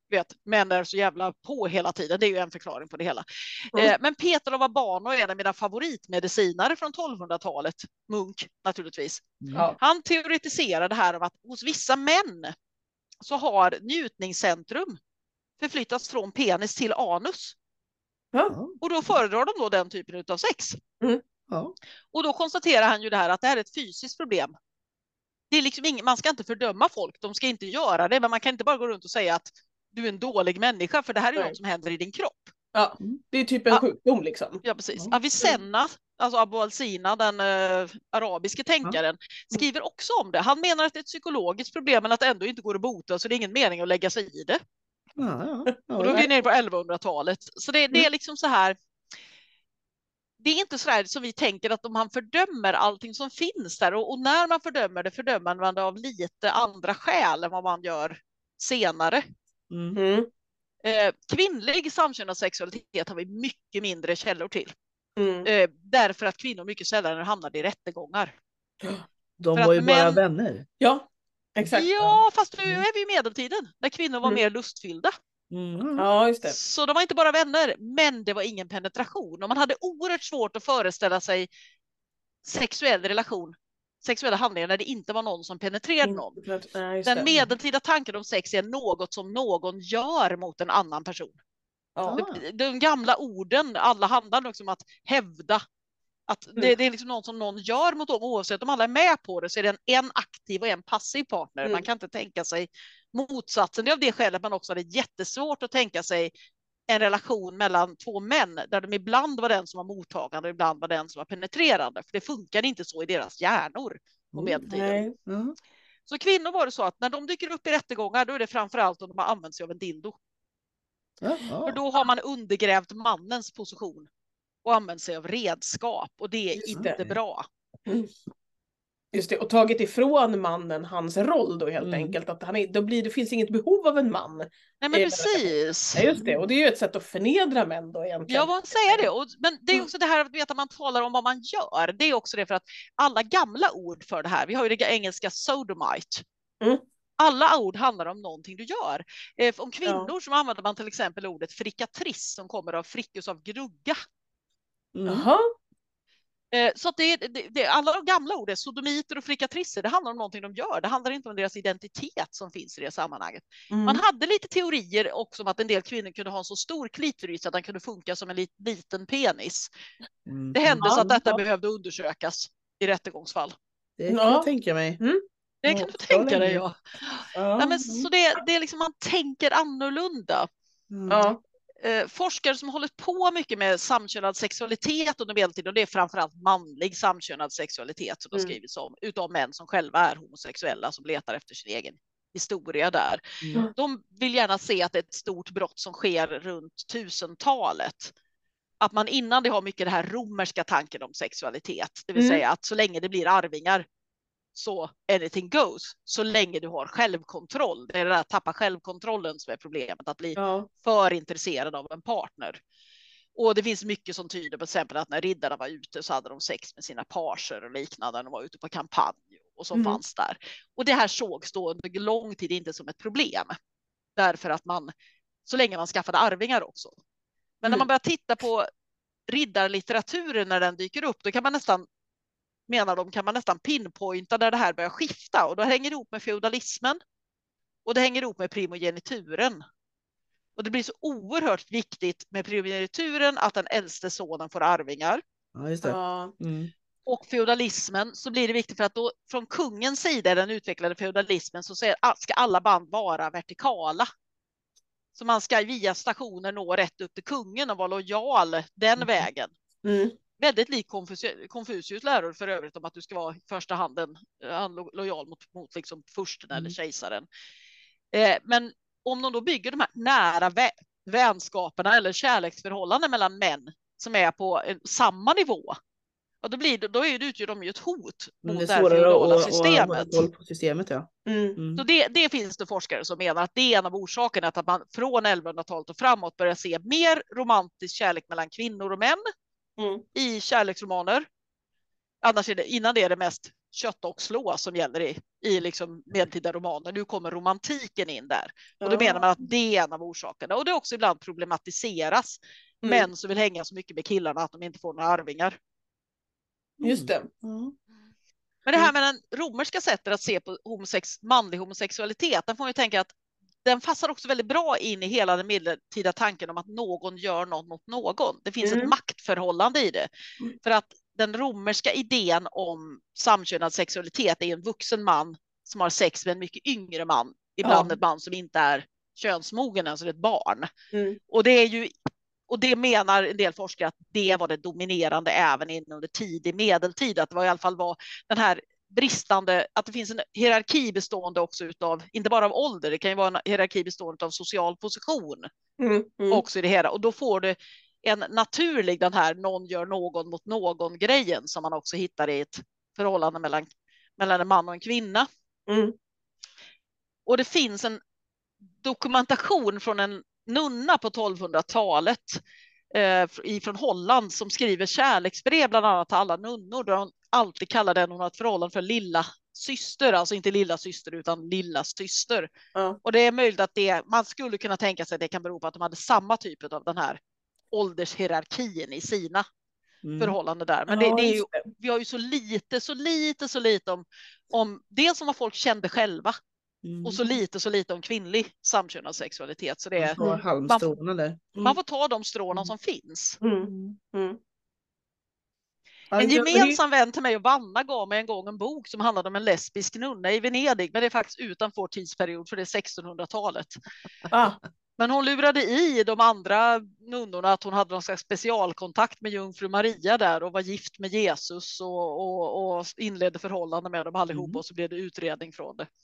män är så jävla på hela tiden. Det är ju en förklaring på det hela. Men Peter av Abano är en av mina favoritmedicinare från 1200-talet, munk naturligtvis. Han teoretiserade här om att hos vissa män så har njutningscentrum förflyttats från penis till anus. Och då föredrar de då den typen av sex. Och då konstaterar han ju det här att det här är ett fysiskt problem. Det är liksom man ska inte fördöma folk, de ska inte göra det, men man kan inte bara gå runt och säga att du är en dålig människa, för det här är något som händer i din kropp. Ja, det är typ en sjukdom liksom. Ja, precis. Avicenna, alltså Abu al-Sina, den arabiske tänkaren, skriver också om det. Han menar att det är ett psykologiskt problem, men att det ändå inte går att bota, så det är ingen mening att lägga sig i det. Och då är vi nere på 1100-talet. Så det är liksom så här. Det är inte så här som vi tänker, att om man fördömer allting som finns där, och när man fördömer man det av lite andra skäl än vad man gör senare. Kvinnlig samkönad sexualitet har vi mycket mindre källor till. Därför att kvinnor mycket sällan hamnar i rättegångar. De var ju bara vänner. Ja, exakt. Ja, fast nu är vi i medeltiden, när kvinnor var mer lustfyllda. Ja, just det. Så de var inte bara vänner, men det var ingen penetration. Och man hade oerhört svårt att föreställa sig sexuella handlingar när det inte var någon som penetrerade någon. Den medeltida tanken om sex är något som någon gör mot en annan person. De gamla orden, alla handlar också om att hävda att det är liksom något som någon gör mot dem, oavsett om alla är med på det, så är det en aktiv och en passiv partner. Man kan inte tänka sig motsatsen. Det är av det skälet man också hade jättesvårt att tänka sig en relation mellan två män där de ibland var den som var mottagande och ibland var den som var penetrerande. För det funkade inte så i deras hjärnor på medeltiden. Så kvinnor var det så att när de dyker upp i rättegångar, då är det framförallt om de har använt sig av en dildo. För då har man undergrävt mannens position och använt sig av redskap, och det är inte bra. Just det, och tagit ifrån mannen hans roll då helt enkelt. Att det finns inget behov av en man. Nej, men precis. Ja, just det, och det är ju ett sätt att förnedra män då egentligen. Jag vill säga det, men det är också det här att veta, man talar om vad man gör. Det är också det, för att alla gamla ord för det här, vi har ju det engelska sodomite. Alla ord handlar om någonting du gör. Om kvinnor så använder man till exempel ordet frikatriss, som kommer av frickus av grugga. Så att alla de gamla orden, sodomiter och frikatrisser, det handlar om någonting de gör. Det handlar inte om deras identitet som finns i det sammanhanget. Man hade lite teorier också om att en del kvinnor kunde ha en så stor klitoris att den kunde funka som en liten penis. Det hände så att detta behövde undersökas i rättegångsfall. Det kan jag tänka mig. Det kan du tänka dig, ja. Nej, men så det är liksom, man tänker annorlunda. Forskare som hållit på mycket med samkönad sexualitet under medeltiden, och det är framförallt manlig samkönad sexualitet som det har skrivits om, utav män som själva är homosexuella, som letar efter sin egen historia där. De vill gärna se att det är ett stort brott som sker runt 1000-talet. Att man innan det har mycket det här romerska tanken om sexualitet, det vill säga att så länge det blir arvingar så anything goes, så länge du har självkontroll. Det är det där tappa självkontrollen som är problemet, att bli för intresserad av en partner. Och det finns mycket som tyder på exempel att när riddarna var ute så hade de sex med sina parser och liknande, de var ute på kampanj och som fanns där. Och det här sågs då under lång tid inte som ett problem, därför att man, så länge man skaffade arvingar också. Men när man börjar titta på riddarlitteraturen när den dyker upp, då kan man nästan pinpointa där det här börjar skifta, och då hänger det ihop med feudalismen och det hänger ihop med primogenituren. Och det blir så oerhört viktigt med primogenituren att den äldste sonen får arvingar. Ja, just det. Och feudalismen så blir det viktigt för att då från kungens sida, den utvecklade feudalismen, så ska alla band vara vertikala. Så man ska via stationer nå rätt upp till kungen och vara lojal den vägen. Väldigt lik Konfucius läror för övrigt, om att du ska vara i första hand lojal mot liksom fursten eller kejsaren. Men om de då bygger de här nära vänskaperna eller kärleksförhållanden mellan män som är på samma nivå, och då utgör de ju ett hot mot det här feodala systemet. Så det finns det forskare som menar att det är en av orsakerna att man från 1100-talet och framåt börjar se mer romantisk kärlek mellan kvinnor och män i kärleksromaner. Annars innan det är det mest kötta och slå som gäller i liksom medeltida romaner. Nu kommer romantiken in där. Och då menar man att det är en av orsakerna. Och det också ibland problematiseras. Män som vill hänga så mycket med killarna att de inte får några arvingar. Just det. Men det här med den romerska sättet att se på manlig homosexualitet, den får man ju tänka att den passar också väldigt bra in i hela den medeltida tanken om att någon gör något mot någon. Det finns ett maktförhållande i det. För att den romerska idén om samkönad sexualitet är en vuxen man som har sex med en mycket yngre man. Ibland ett man som inte är könsmogen, alltså ett barn. Och det menar en del forskare att det var det dominerande även inom det tidig medeltid. Att det var i alla fall var den här bristande, att det finns en hierarki bestående också utav, inte bara av ålder, det kan ju vara en hierarki bestående av social position också i det hela. Och då får du en naturlig, den här någon gör någon mot någon grejen som man också hittar i ett förhållande mellan en man och en kvinna. Och det finns en dokumentation från en nunna på 1200-talet från Holland som skriver kärleksbrev bland annat till alla nunnor där hon alltid kallar den hon har ett förhållande för lilla syster, alltså inte lilla syster utan lilla syster. Och det är möjligt att man skulle kunna tänka sig att det kan bero på att de hade samma typ av den här åldershierarkin i sina förhållanden där. Men det är ju, vi har ju så lite om det som vad folk kände själva. Och så lite om kvinnlig samkönad sexualitet. Så det är, man får ta de stråna som finns. En gemensam vän till mig och Vanna gav mig en gång en bok som handlade om en lesbisk nunna i Venedig. Men det är faktiskt utanför vår tidsperiod för det är 1600-talet. Men hon lurade i de andra nunnorna att hon hade någon slags specialkontakt med jungfru Maria där och var gift med Jesus och inledde förhållanden med dem allihopa och så blev det utredning från det.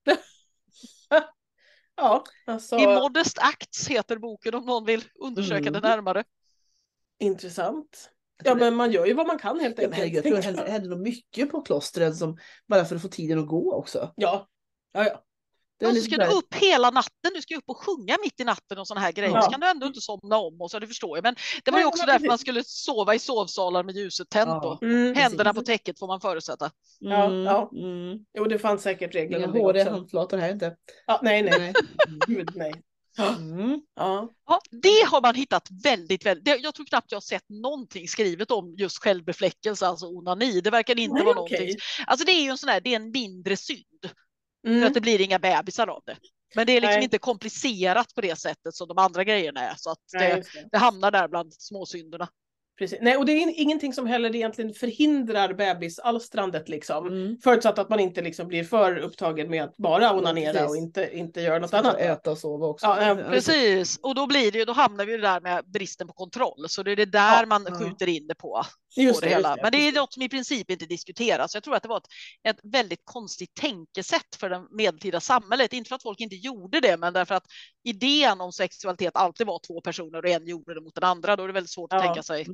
Alltså... I Modest Acts heter boken om någon vill undersöka det närmare. Intressant. Ja, men man gör ju vad man kan helt enkelt. Jag tror det händer nog mycket på klostret som bara för att få tiden att gå också. Ja. Och så ska du upp hela natten, du ska upp och sjunga mitt i natten och såna här grejer. Så kan du ändå inte somna om och så, det förstår jag. Men det var ju också därför man skulle sova i sovsalar med ljuset tänt och händerna på täcket får man förutsätta. Jo, det fanns säkert regler. Inga håriga handflator här inte. Nej. Gud, nej. Ja, det har man hittat väldigt. Jag tror knappt jag har sett någonting skrivet om just självbefläckelse, alltså onani. Det verkar inte vara någonting. Alltså det är ju en sån här, det är en mindre synd. För att det blir inga bebisar av det. Men det är liksom inte komplicerat på det sättet som de andra grejerna är. Så att det hamnar där bland småsynderna. Precis. Nej, och det är ingenting som heller egentligen förhindrar bebisalstrandet liksom. Förutsatt att man inte liksom blir för upptagen med att bara onanera och inte göra något annat. Äta och sova också. Precis. Och då hamnar vi där med bristen på kontroll. Så det är det där man skjuter in det på. Just det, hela. Men det är något som i princip inte diskuteras. Jag tror att det var ett väldigt konstigt tänkesätt för det medeltida samhället. Inte för att folk inte gjorde det, men därför att idén om sexualitet alltid var två personer och en gjorde det mot den andra. Då är det väldigt svårt att tänka sig.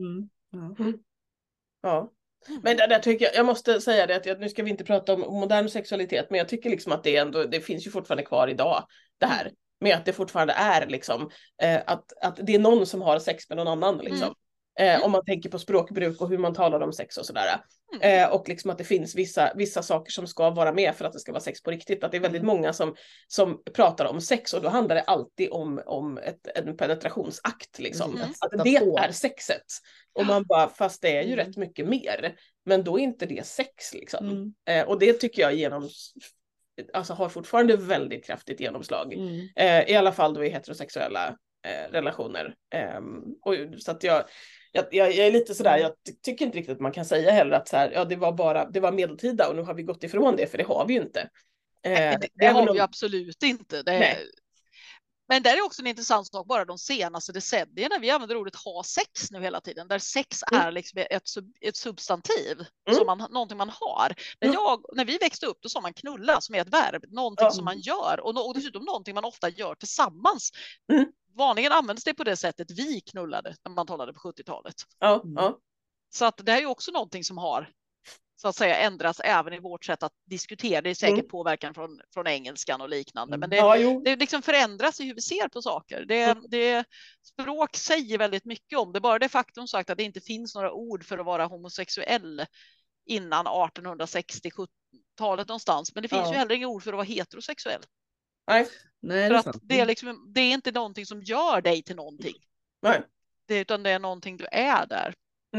Men där tycker jag måste säga det att nu ska vi inte prata om modern sexualitet, men jag tycker liksom att det finns ju fortfarande kvar idag det här med att det fortfarande är liksom att det är någon som har sex med någon annan liksom. Om man tänker på språkbruk och hur man talar om sex och sådär. Och liksom att det finns vissa saker som ska vara med för att det ska vara sex på riktigt. Att det är väldigt många som pratar om sex och då handlar det alltid om en penetrationsakt liksom. Att det är sexet. Och man bara, fast det är ju rätt mycket mer. Men då är inte det sex liksom. Och det tycker jag har fortfarande väldigt kraftigt genomslag. I alla fall då i heterosexuella relationer. Och så att jag är lite sådär, jag tycker inte riktigt att man kan säga heller att så här, det var medeltida och nu har vi gått ifrån det, för det har vi ju inte. Det har vi absolut inte. Men det är också en intressant sak, bara de senaste decennierna, vi använder ordet ha sex nu hela tiden, där sex är liksom ett substantiv, någonting man har. När vi växte upp, då sa man knulla, som är ett verb, någonting som man gör, och dessutom någonting man ofta gör tillsammans. Vanligen används det på det sättet vi knullade när man talade på 70-talet. Så att det är ju också någonting som har, så att säga, ändras även i vårt sätt att diskutera. Det är säkert påverkan från engelskan och liknande. Men det liksom förändras i hur vi ser på saker. Språk säger väldigt mycket om det. Bara det faktum sagt att det inte finns några ord för att vara homosexuell innan 1860-70-talet någonstans. Men det finns ju heller inga ord för att vara heterosexuell. Nej, Nej, För det är att sant. det är inte någonting som gör dig till någonting. nej. Utan det är någonting du är där.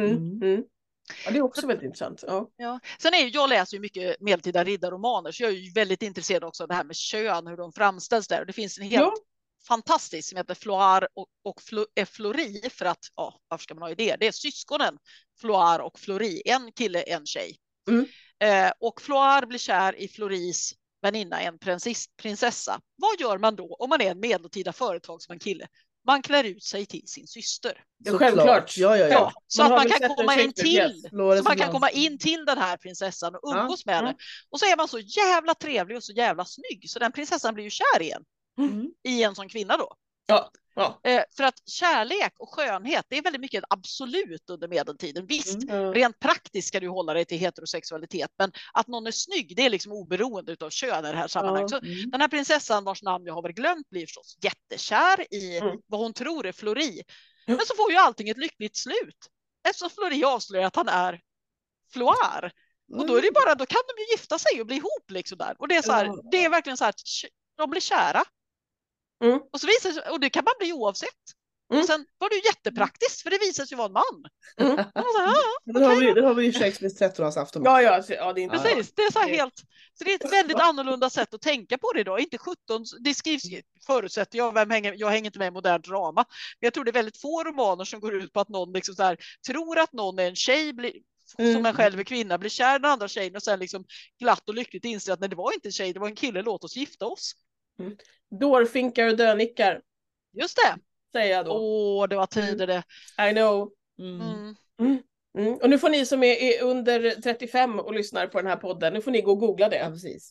Ja, det är också väldigt intressant. Ja. Sen jag läser ju mycket medeltida riddarromaner, så jag är ju väldigt intresserad också av det här med kön, hur de framställs där. Och det finns en helt fantastisk som heter Floir och Flori, för att, varför ska man ha det? Det är syskonen Floir och Flori, en kille, en tjej. Och Floir blir kär i Floris väninna, en prinsessa. Vad gör man då om man är en medeltida företagsman kille? Man klär ut sig till sin syster. Ja, självklart. Ja. Så att man kan komma in till den här prinsessan och umgås med henne. Och så är man så jävla trevlig och så jävla snygg. Så den prinsessan blir ju kär igen. I en sån kvinna då. Ja. För att kärlek och skönhet, det är väldigt mycket absolut under medeltiden. Visst, rent praktiskt ska du hålla dig till heterosexualitet, men att någon är snygg, det är liksom oberoende av kön i det här sammanhanget. Så den här prinsessan, vars namn jag har väl glömt, blir förstås jättekär i vad hon tror är Flori. Men så får ju allting ett lyckligt slut, eftersom Flori avslöjar att han är Floir. Och då är det bara, då kan de ju gifta sig och bli ihop liksom där. Och det är så här, det är verkligen så här att de blir kära. Och så visar sig, och det kan man bli oavsett. Och sen var det ju jättepraktiskt, för det visar sig vara en man. Det har vi ju Shakespeares 13-årsafton. Ja, det är inte precis. Det är så här helt, så det är ett väldigt annorlunda sätt att tänka på det idag. Inte 17, det skrivs, förutsätter jag, jag hänger inte med i modern drama, men jag tror det är väldigt få romaner som går ut på att någon liksom så här, tror att någon är en tjej, som en själv är kvinna, blir kär den andra tjejen och sen liksom glatt och lyckligt inser att nej, det var inte en tjej, det var en kille, låt oss gifta oss. Dårfinkar och dönickar. Just det. Säger jag då. Det var tider det. I know. Och nu får ni som är under 35 och lyssnar på den här podden, nu får ni gå och googla det. Ja, precis.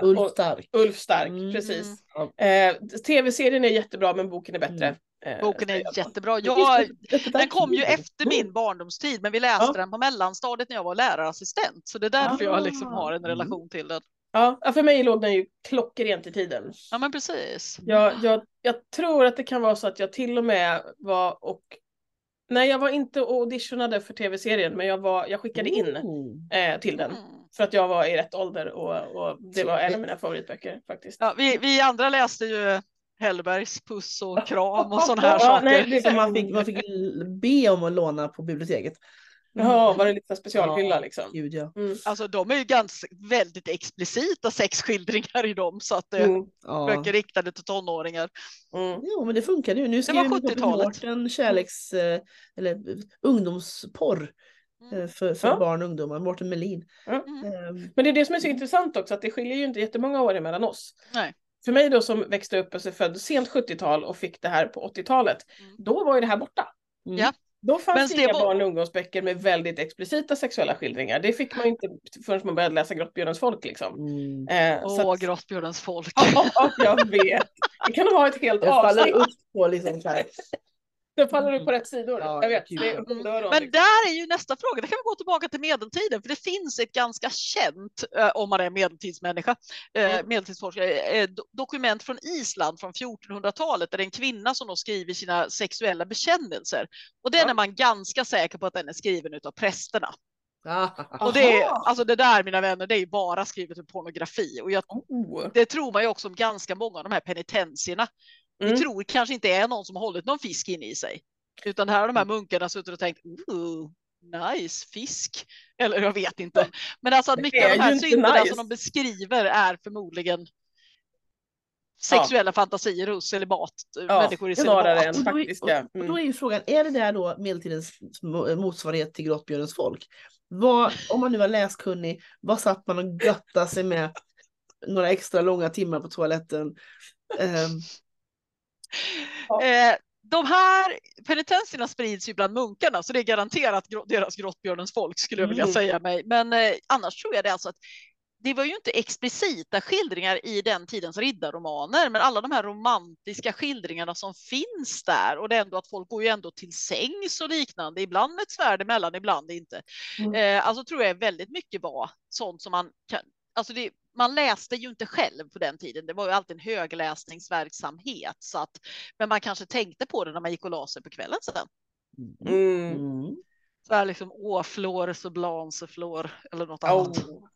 Ulf Stark, precis. TV-serien är jättebra, men boken är bättre. Boken är jättebra. Den kom ju efter min barndomstid, men vi läste den på mellanstadiet när jag var lärarassistent. Så det är därför jag liksom har en relation till den. Ja, för mig låg den ju klockrent i tiden. Ja, men precis. Jag tror att det kan vara så att jag till och med var och... Nej, jag var inte auditionade för tv-serien, men jag skickade in till den. För att jag var i rätt ålder och det var en av mina favoritböcker faktiskt. Ja, vi andra läste ju Hellbergs Puss och kram och sådana här saker. Nej, det är som man fick be om att låna på biblioteket. Ja, var det lite specialhylla liksom? Gud, ja. Alltså de är ju väldigt explicita sexskildringar i dem, så att det böcker riktade till tonåringar. Jo, men det funkar ju. Nu skriver vi på Mårten eller ungdomsporr för barn och ungdomar. Mårten Melin. Men det är det som är så intressant också, att det skiljer ju inte jättemånga år emellan oss. Nej. För mig då som växte upp och så född sent 70-tal och fick det här på 80-talet, då var ju det här borta. Ja. Då fanns det inga barn- och ungdomsböcker med väldigt explicita sexuella skildringar. Det fick man ju inte förrän man började läsa Grottbjörnens folk liksom. Grottbjörnens folk. Jag vet. Det kan ha ett helt avsnitt. Upp på liksom så här. Då faller du på rätt sidor. Ja, jag vet. Men där är ju nästa fråga. Det kan vi gå tillbaka till medeltiden. För det finns ett ganska känt, om man är medeltidsmänniska, medeltidsforskare, dokument från Island från 1400-talet. Där det är en kvinna som då skriver sina sexuella bekännelser. Och den är man ganska säker på att den är skriven av prästerna. Och det där, mina vänner, det är ju bara skrivet ur pornografi. Och det tror man ju också om ganska många av de här penitensierna. Vi tror kanske inte är någon som har hållit någon fisk in i sig. Utan här har de här munkarna suttit och tänkt, nice, fisk. Eller jag vet inte. Men alltså att mycket av de här synderna som de beskriver är förmodligen sexuella fantasier hos celibat. Människor i celibat. Och då är ju frågan, är det där då medeltidens motsvarighet till Grottbjörnens folk? Om man nu var läskunnig, vad satt man och göttade sig med några extra långa timmar på toaletten? De här penitensierna sprids ju bland munkarna, så det är garanterat deras Grottbjörnens folk, skulle jag vilja säga mig. Men annars tror jag det, alltså att det var ju inte explicita skildringar i den tidens riddarromaner, men alla de här romantiska skildringarna som finns där, och det är ändå att folk går ju ändå till sängs och liknande, ibland med ett svärd emellan, ibland inte. Alltså tror jag väldigt mycket var sånt som man kan, alltså man läste ju inte själv på den tiden. Det var ju alltid en högläsningsverksamhet. Så att, men man kanske tänkte på det när man gick och la sig på kvällen sen. Så här liksom, Flores och Blanche Flor eller något annat.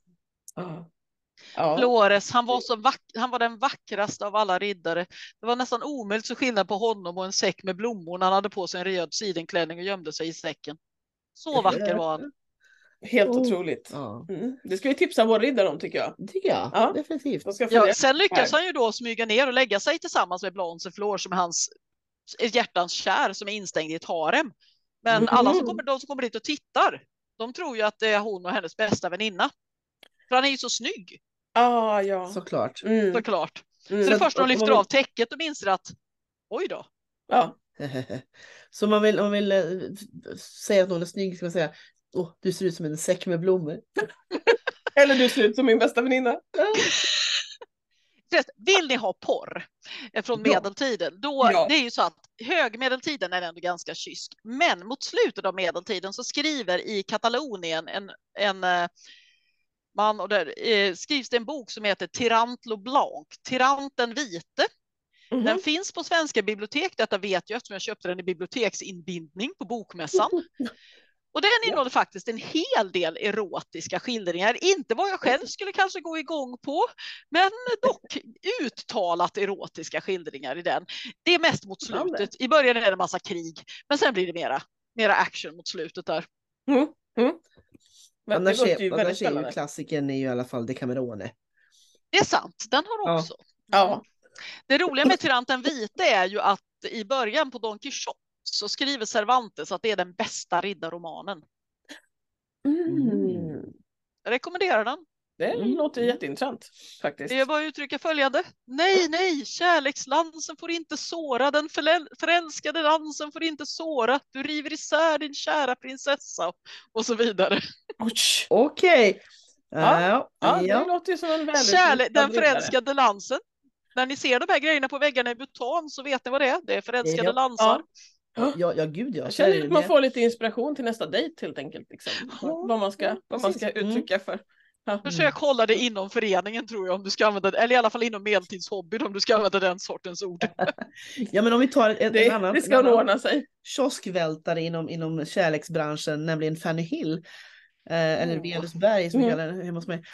Flores, han var den vackraste av alla riddare. Det var nästan omöjligt att skilja på honom och en säck med blommor när han hade på sig en röd sidenklänning och gömde sig i säcken. Så vacker var han. Helt otroligt. Det ska vi tipsa vår riddare om, tycker jag. Det tycker jag, definitivt. Sen lyckas han ju då smyga ner och lägga sig tillsammans med Blanche Flor som är hans hjärtans kär som är instängd i ett harem. Men alla som kommer dit och tittar, de tror ju att det är hon och hennes bästa väninna. För han är ju så snygg. Ja. Såklart. Såklart. Så det första de lyfter av täcket och inser att oj då. Ja. Så om man vill säga att någon är snygg, ska man säga du ser ut som en säck med blommor. Eller du ser ut som min bästa väninna. Vill ni ha porr från medeltiden? Det är ju så att högmedeltiden är ändå ganska kysk. Men mot slutet av medeltiden så skriver i Katalonien en man, och där skrivs det en bok som heter Tirant lo Blanc, Tiranten vite. Den finns på svenska bibliotek, detta vet jag eftersom jag köpte den i biblioteksinbindning på bokmässan. Och den innehåller faktiskt en hel del erotiska skildringar. Inte vad jag själv skulle kanske gå igång på, men dock uttalat erotiska skildringar i den. Det är mest mot slutet. I början är det en massa krig, men sen blir det mera action mot slutet där. Men annars är ju klassikern är ju i alla fall Decamerone. Det är sant, den har också. Ja. Det roliga med Tiranten vite är ju att i början på Don Quijote så skriver Cervantes att det är den bästa riddarromanen. Jag rekommenderar den. Det låter jätteintressant faktiskt. Det var uttrycka följande. Nej, kärlekslansen får inte såra. Den förälskade lansen får inte såra. Du river isär din kära prinsessa. Och så vidare. Okej. Det låter ju som en väldigt... Den förälskade lansen. När ni ser de här grejerna på väggarna i Bhutan så vet ni vad det är. Det är förälskade lansar. Ja, gud. Jag känner att man får lite inspiration till nästa dejt helt enkelt. Liksom. Vad man ska uttrycka för. Försök hålla det inom föreningen tror jag om du ska använda det. Eller i alla fall inom medeltidshobbyn om du ska använda den sortens ord. Ja, men om vi tar en annan. Det ska ordna sig. Kioskvältare inom kärleksbranschen, nämligen Fanny Hill. Eller Venusberg som kallar den hemma hos mig.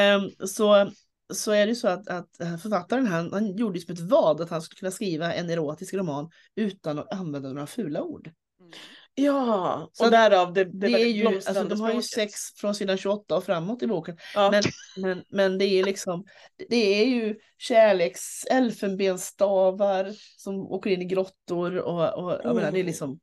Så är det ju så att författaren han gjorde som ett vad att han skulle kunna skriva en erotisk roman utan att använda några fula ord. Ja, så och därav det är ju, alltså, de har ju sex från sidan 28 och framåt i boken. Men det är liksom, det är ju elfenbenstavar som åker in i grottor och jag menar, det är liksom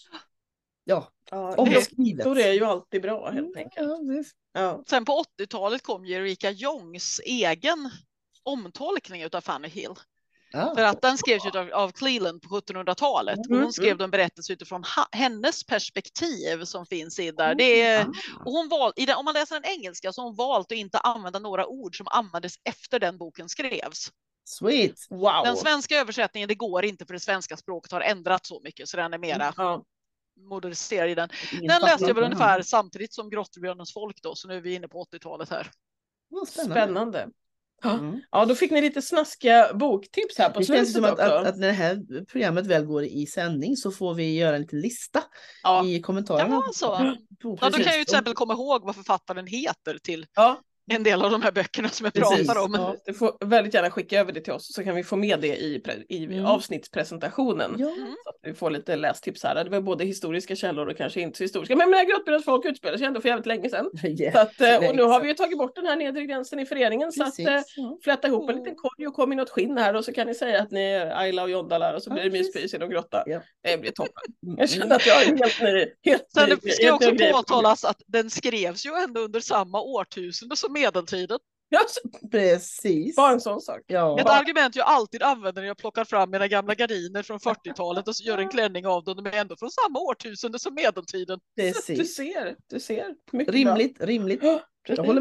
grottor är ju alltid bra helt enkelt. Sen på 80-talet kom Eureka Jongs egen omtolkning av Fanny Hill. För att den skrevs av Cleland på 1700-talet. Och hon skrev en berättelse utifrån hennes perspektiv som finns i där. Och hon om man läser den engelska så har hon valt att inte använda några ord som användes efter den boken skrevs. Sweet, wow. Den svenska översättningen, det går inte för det svenska språket har ändrats så mycket så den är mera moderniserad i den. Den läste jag väl ungefär samtidigt som Grotterbjörnens folk då, så nu är vi inne på 80-talet här. Spännande. Ja, då fick ni lite snaskiga boktips här på slutet. Det känns som att när det här programmet väl går i sändning så får vi göra en liten lista i kommentarerna. Då kan jag ju till exempel komma ihåg vad författaren heter till en del av de här böckerna som jag pratar om. Ja, du får väldigt gärna skicka över det till oss så kan vi få med det i avsnittspresentationen. Så att vi får lite lästips här. Det var både historiska källor och kanske inte så historiska. Men Grottbjörnens folk utspelar sig ändå för jävligt länge sedan. Så att, och nu har vi ju tagit bort den här nedre gränsen i föreningen. Så att flätta ihop en liten korg och kom i något skinn här och så kan ni säga att ni är Ayla och Jondalar och så blir det myspys i någon grotta. Det blir toppen. Jag känner att jag är helt ny. Sen ska också påtalas att den skrevs ju ändå under samma årtusende som medeltiden. Precis. Bara en sån sak. Ett argument jag alltid använder när jag plockar fram mina gamla gardiner från 40-talet och gör en klänning av dem. De är ändå från samma årtusende som medeltiden. Precis. Du ser. Mycket rimligt. Jag håller med du.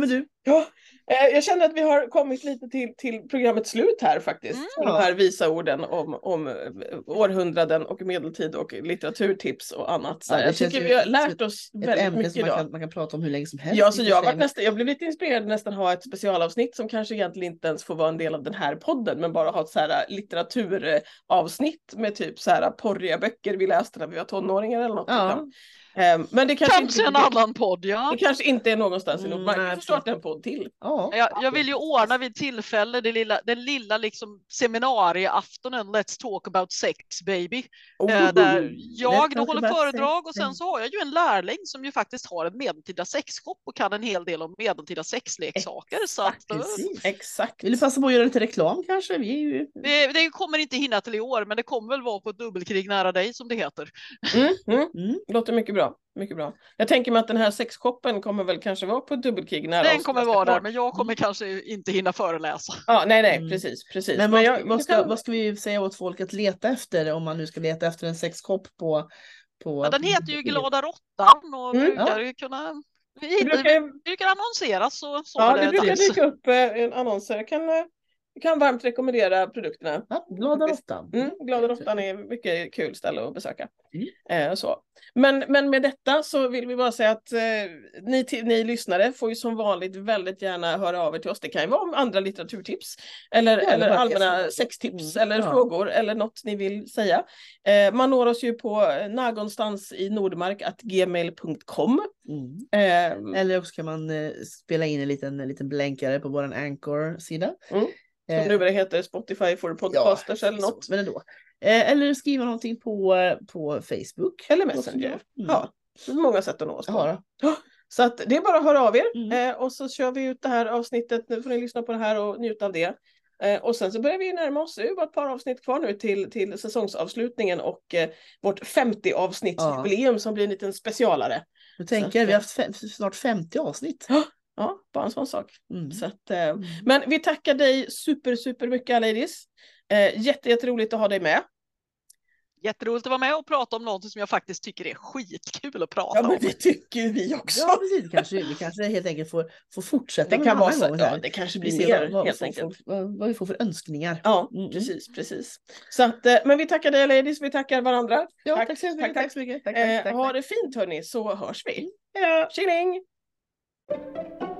Ja, jag känner att vi har kommit lite till programmets slut här faktiskt. De här visa orden om århundraden och medeltid och litteraturtips och annat. Så jag tycker vi har lärt oss väldigt mycket idag. Man kan prata om hur länge som helst. Ja, så jag blev lite inspirerad nästan ha ett specialavsnitt som kanske egentligen inte ens får vara en del av den här podden, men bara ha ett så här litteraturavsnitt med typ så här porriga böcker vi läste när vi var tonåringar eller något. Ja. Men det kanske en annan podd, ja. Det kanske inte är någonstans i Nordmark. Vi får starta en podd till. Jag vill ju ordna vid tillfälle den lilla liksom seminarieaftonen Let's talk about sex baby. Där jag då håller föredrag och sen så har jag ju en lärling som ju faktiskt har en medeltida sexshop och kan en hel del om medeltida sexleksaker. Exakt. Vill du passa på att göra lite reklam kanske? Vi är ju... det kommer inte hinna till i år, men det kommer väl vara på ett dubbelkrig nära dig som det heter. Låter mycket bra. Mycket bra. Jag tänker mig att den här sexshoppen kommer väl kanske vara på ett dubbelkrig nära. Den kommer vara där, men jag kommer kanske inte hinna föreläsa. Ja, nej, precis. Men vad ska vi säga åt folk att leta efter om man nu ska leta efter en sexshop på... Ja, den heter ju Glada Råttan och brukar kunna... Vi brukar annonsera så det brukar dyka upp annonser. Jag kan varmt rekommendera produkterna. Ja, Glada Råttan. Glada Råttan är ett mycket kul ställe att besöka. Så. Men med detta så vill vi bara säga att ni lyssnare får ju som vanligt väldigt gärna höra av er till oss. Det kan ju vara om andra litteraturtips eller allmänna sextips eller frågor eller något ni vill säga. Man når oss ju på nagonstans.i-nordmark@gmail.com. Eller också kan man spela in en liten blänkare på vår Anchor-sida. Som nu heter Spotify for podcasters eller något. Men ändå. Eller skriva någonting på Facebook. Eller Messenger. Ja, det är många sätt att nå oss på. Så att det är bara att höra av er. Och så kör vi ut det här avsnittet. Nu får ni lyssna på det här och njuta av det. Och sen så börjar vi närma oss. Det är bara ett par avsnitt kvar nu till säsongsavslutningen och vårt 50-avsnittsjubileum som blir en liten specialare. Du tänker, vi har haft snart 50 avsnitt. Ja, bara en sån sak. Så att, men vi tackar dig super mycket, ladies. Jätteroligt att ha dig med. Jätteroligt att vara med och prata om något som jag faktiskt tycker är skitkul att prata om. Ja, men det tycker vi också. Ja, precis. Vi kanske helt enkelt får fortsätta. Det kan vara så. Ja, det kanske blir mer helt enkelt. Vad vi får för önskningar. Ja, precis. Så att, men vi tackar dig, ladies. Vi tackar varandra. Ja, tack så mycket. Tack så mycket. Ha det fint, hörni, så hörs vi. Ja, tjingeling!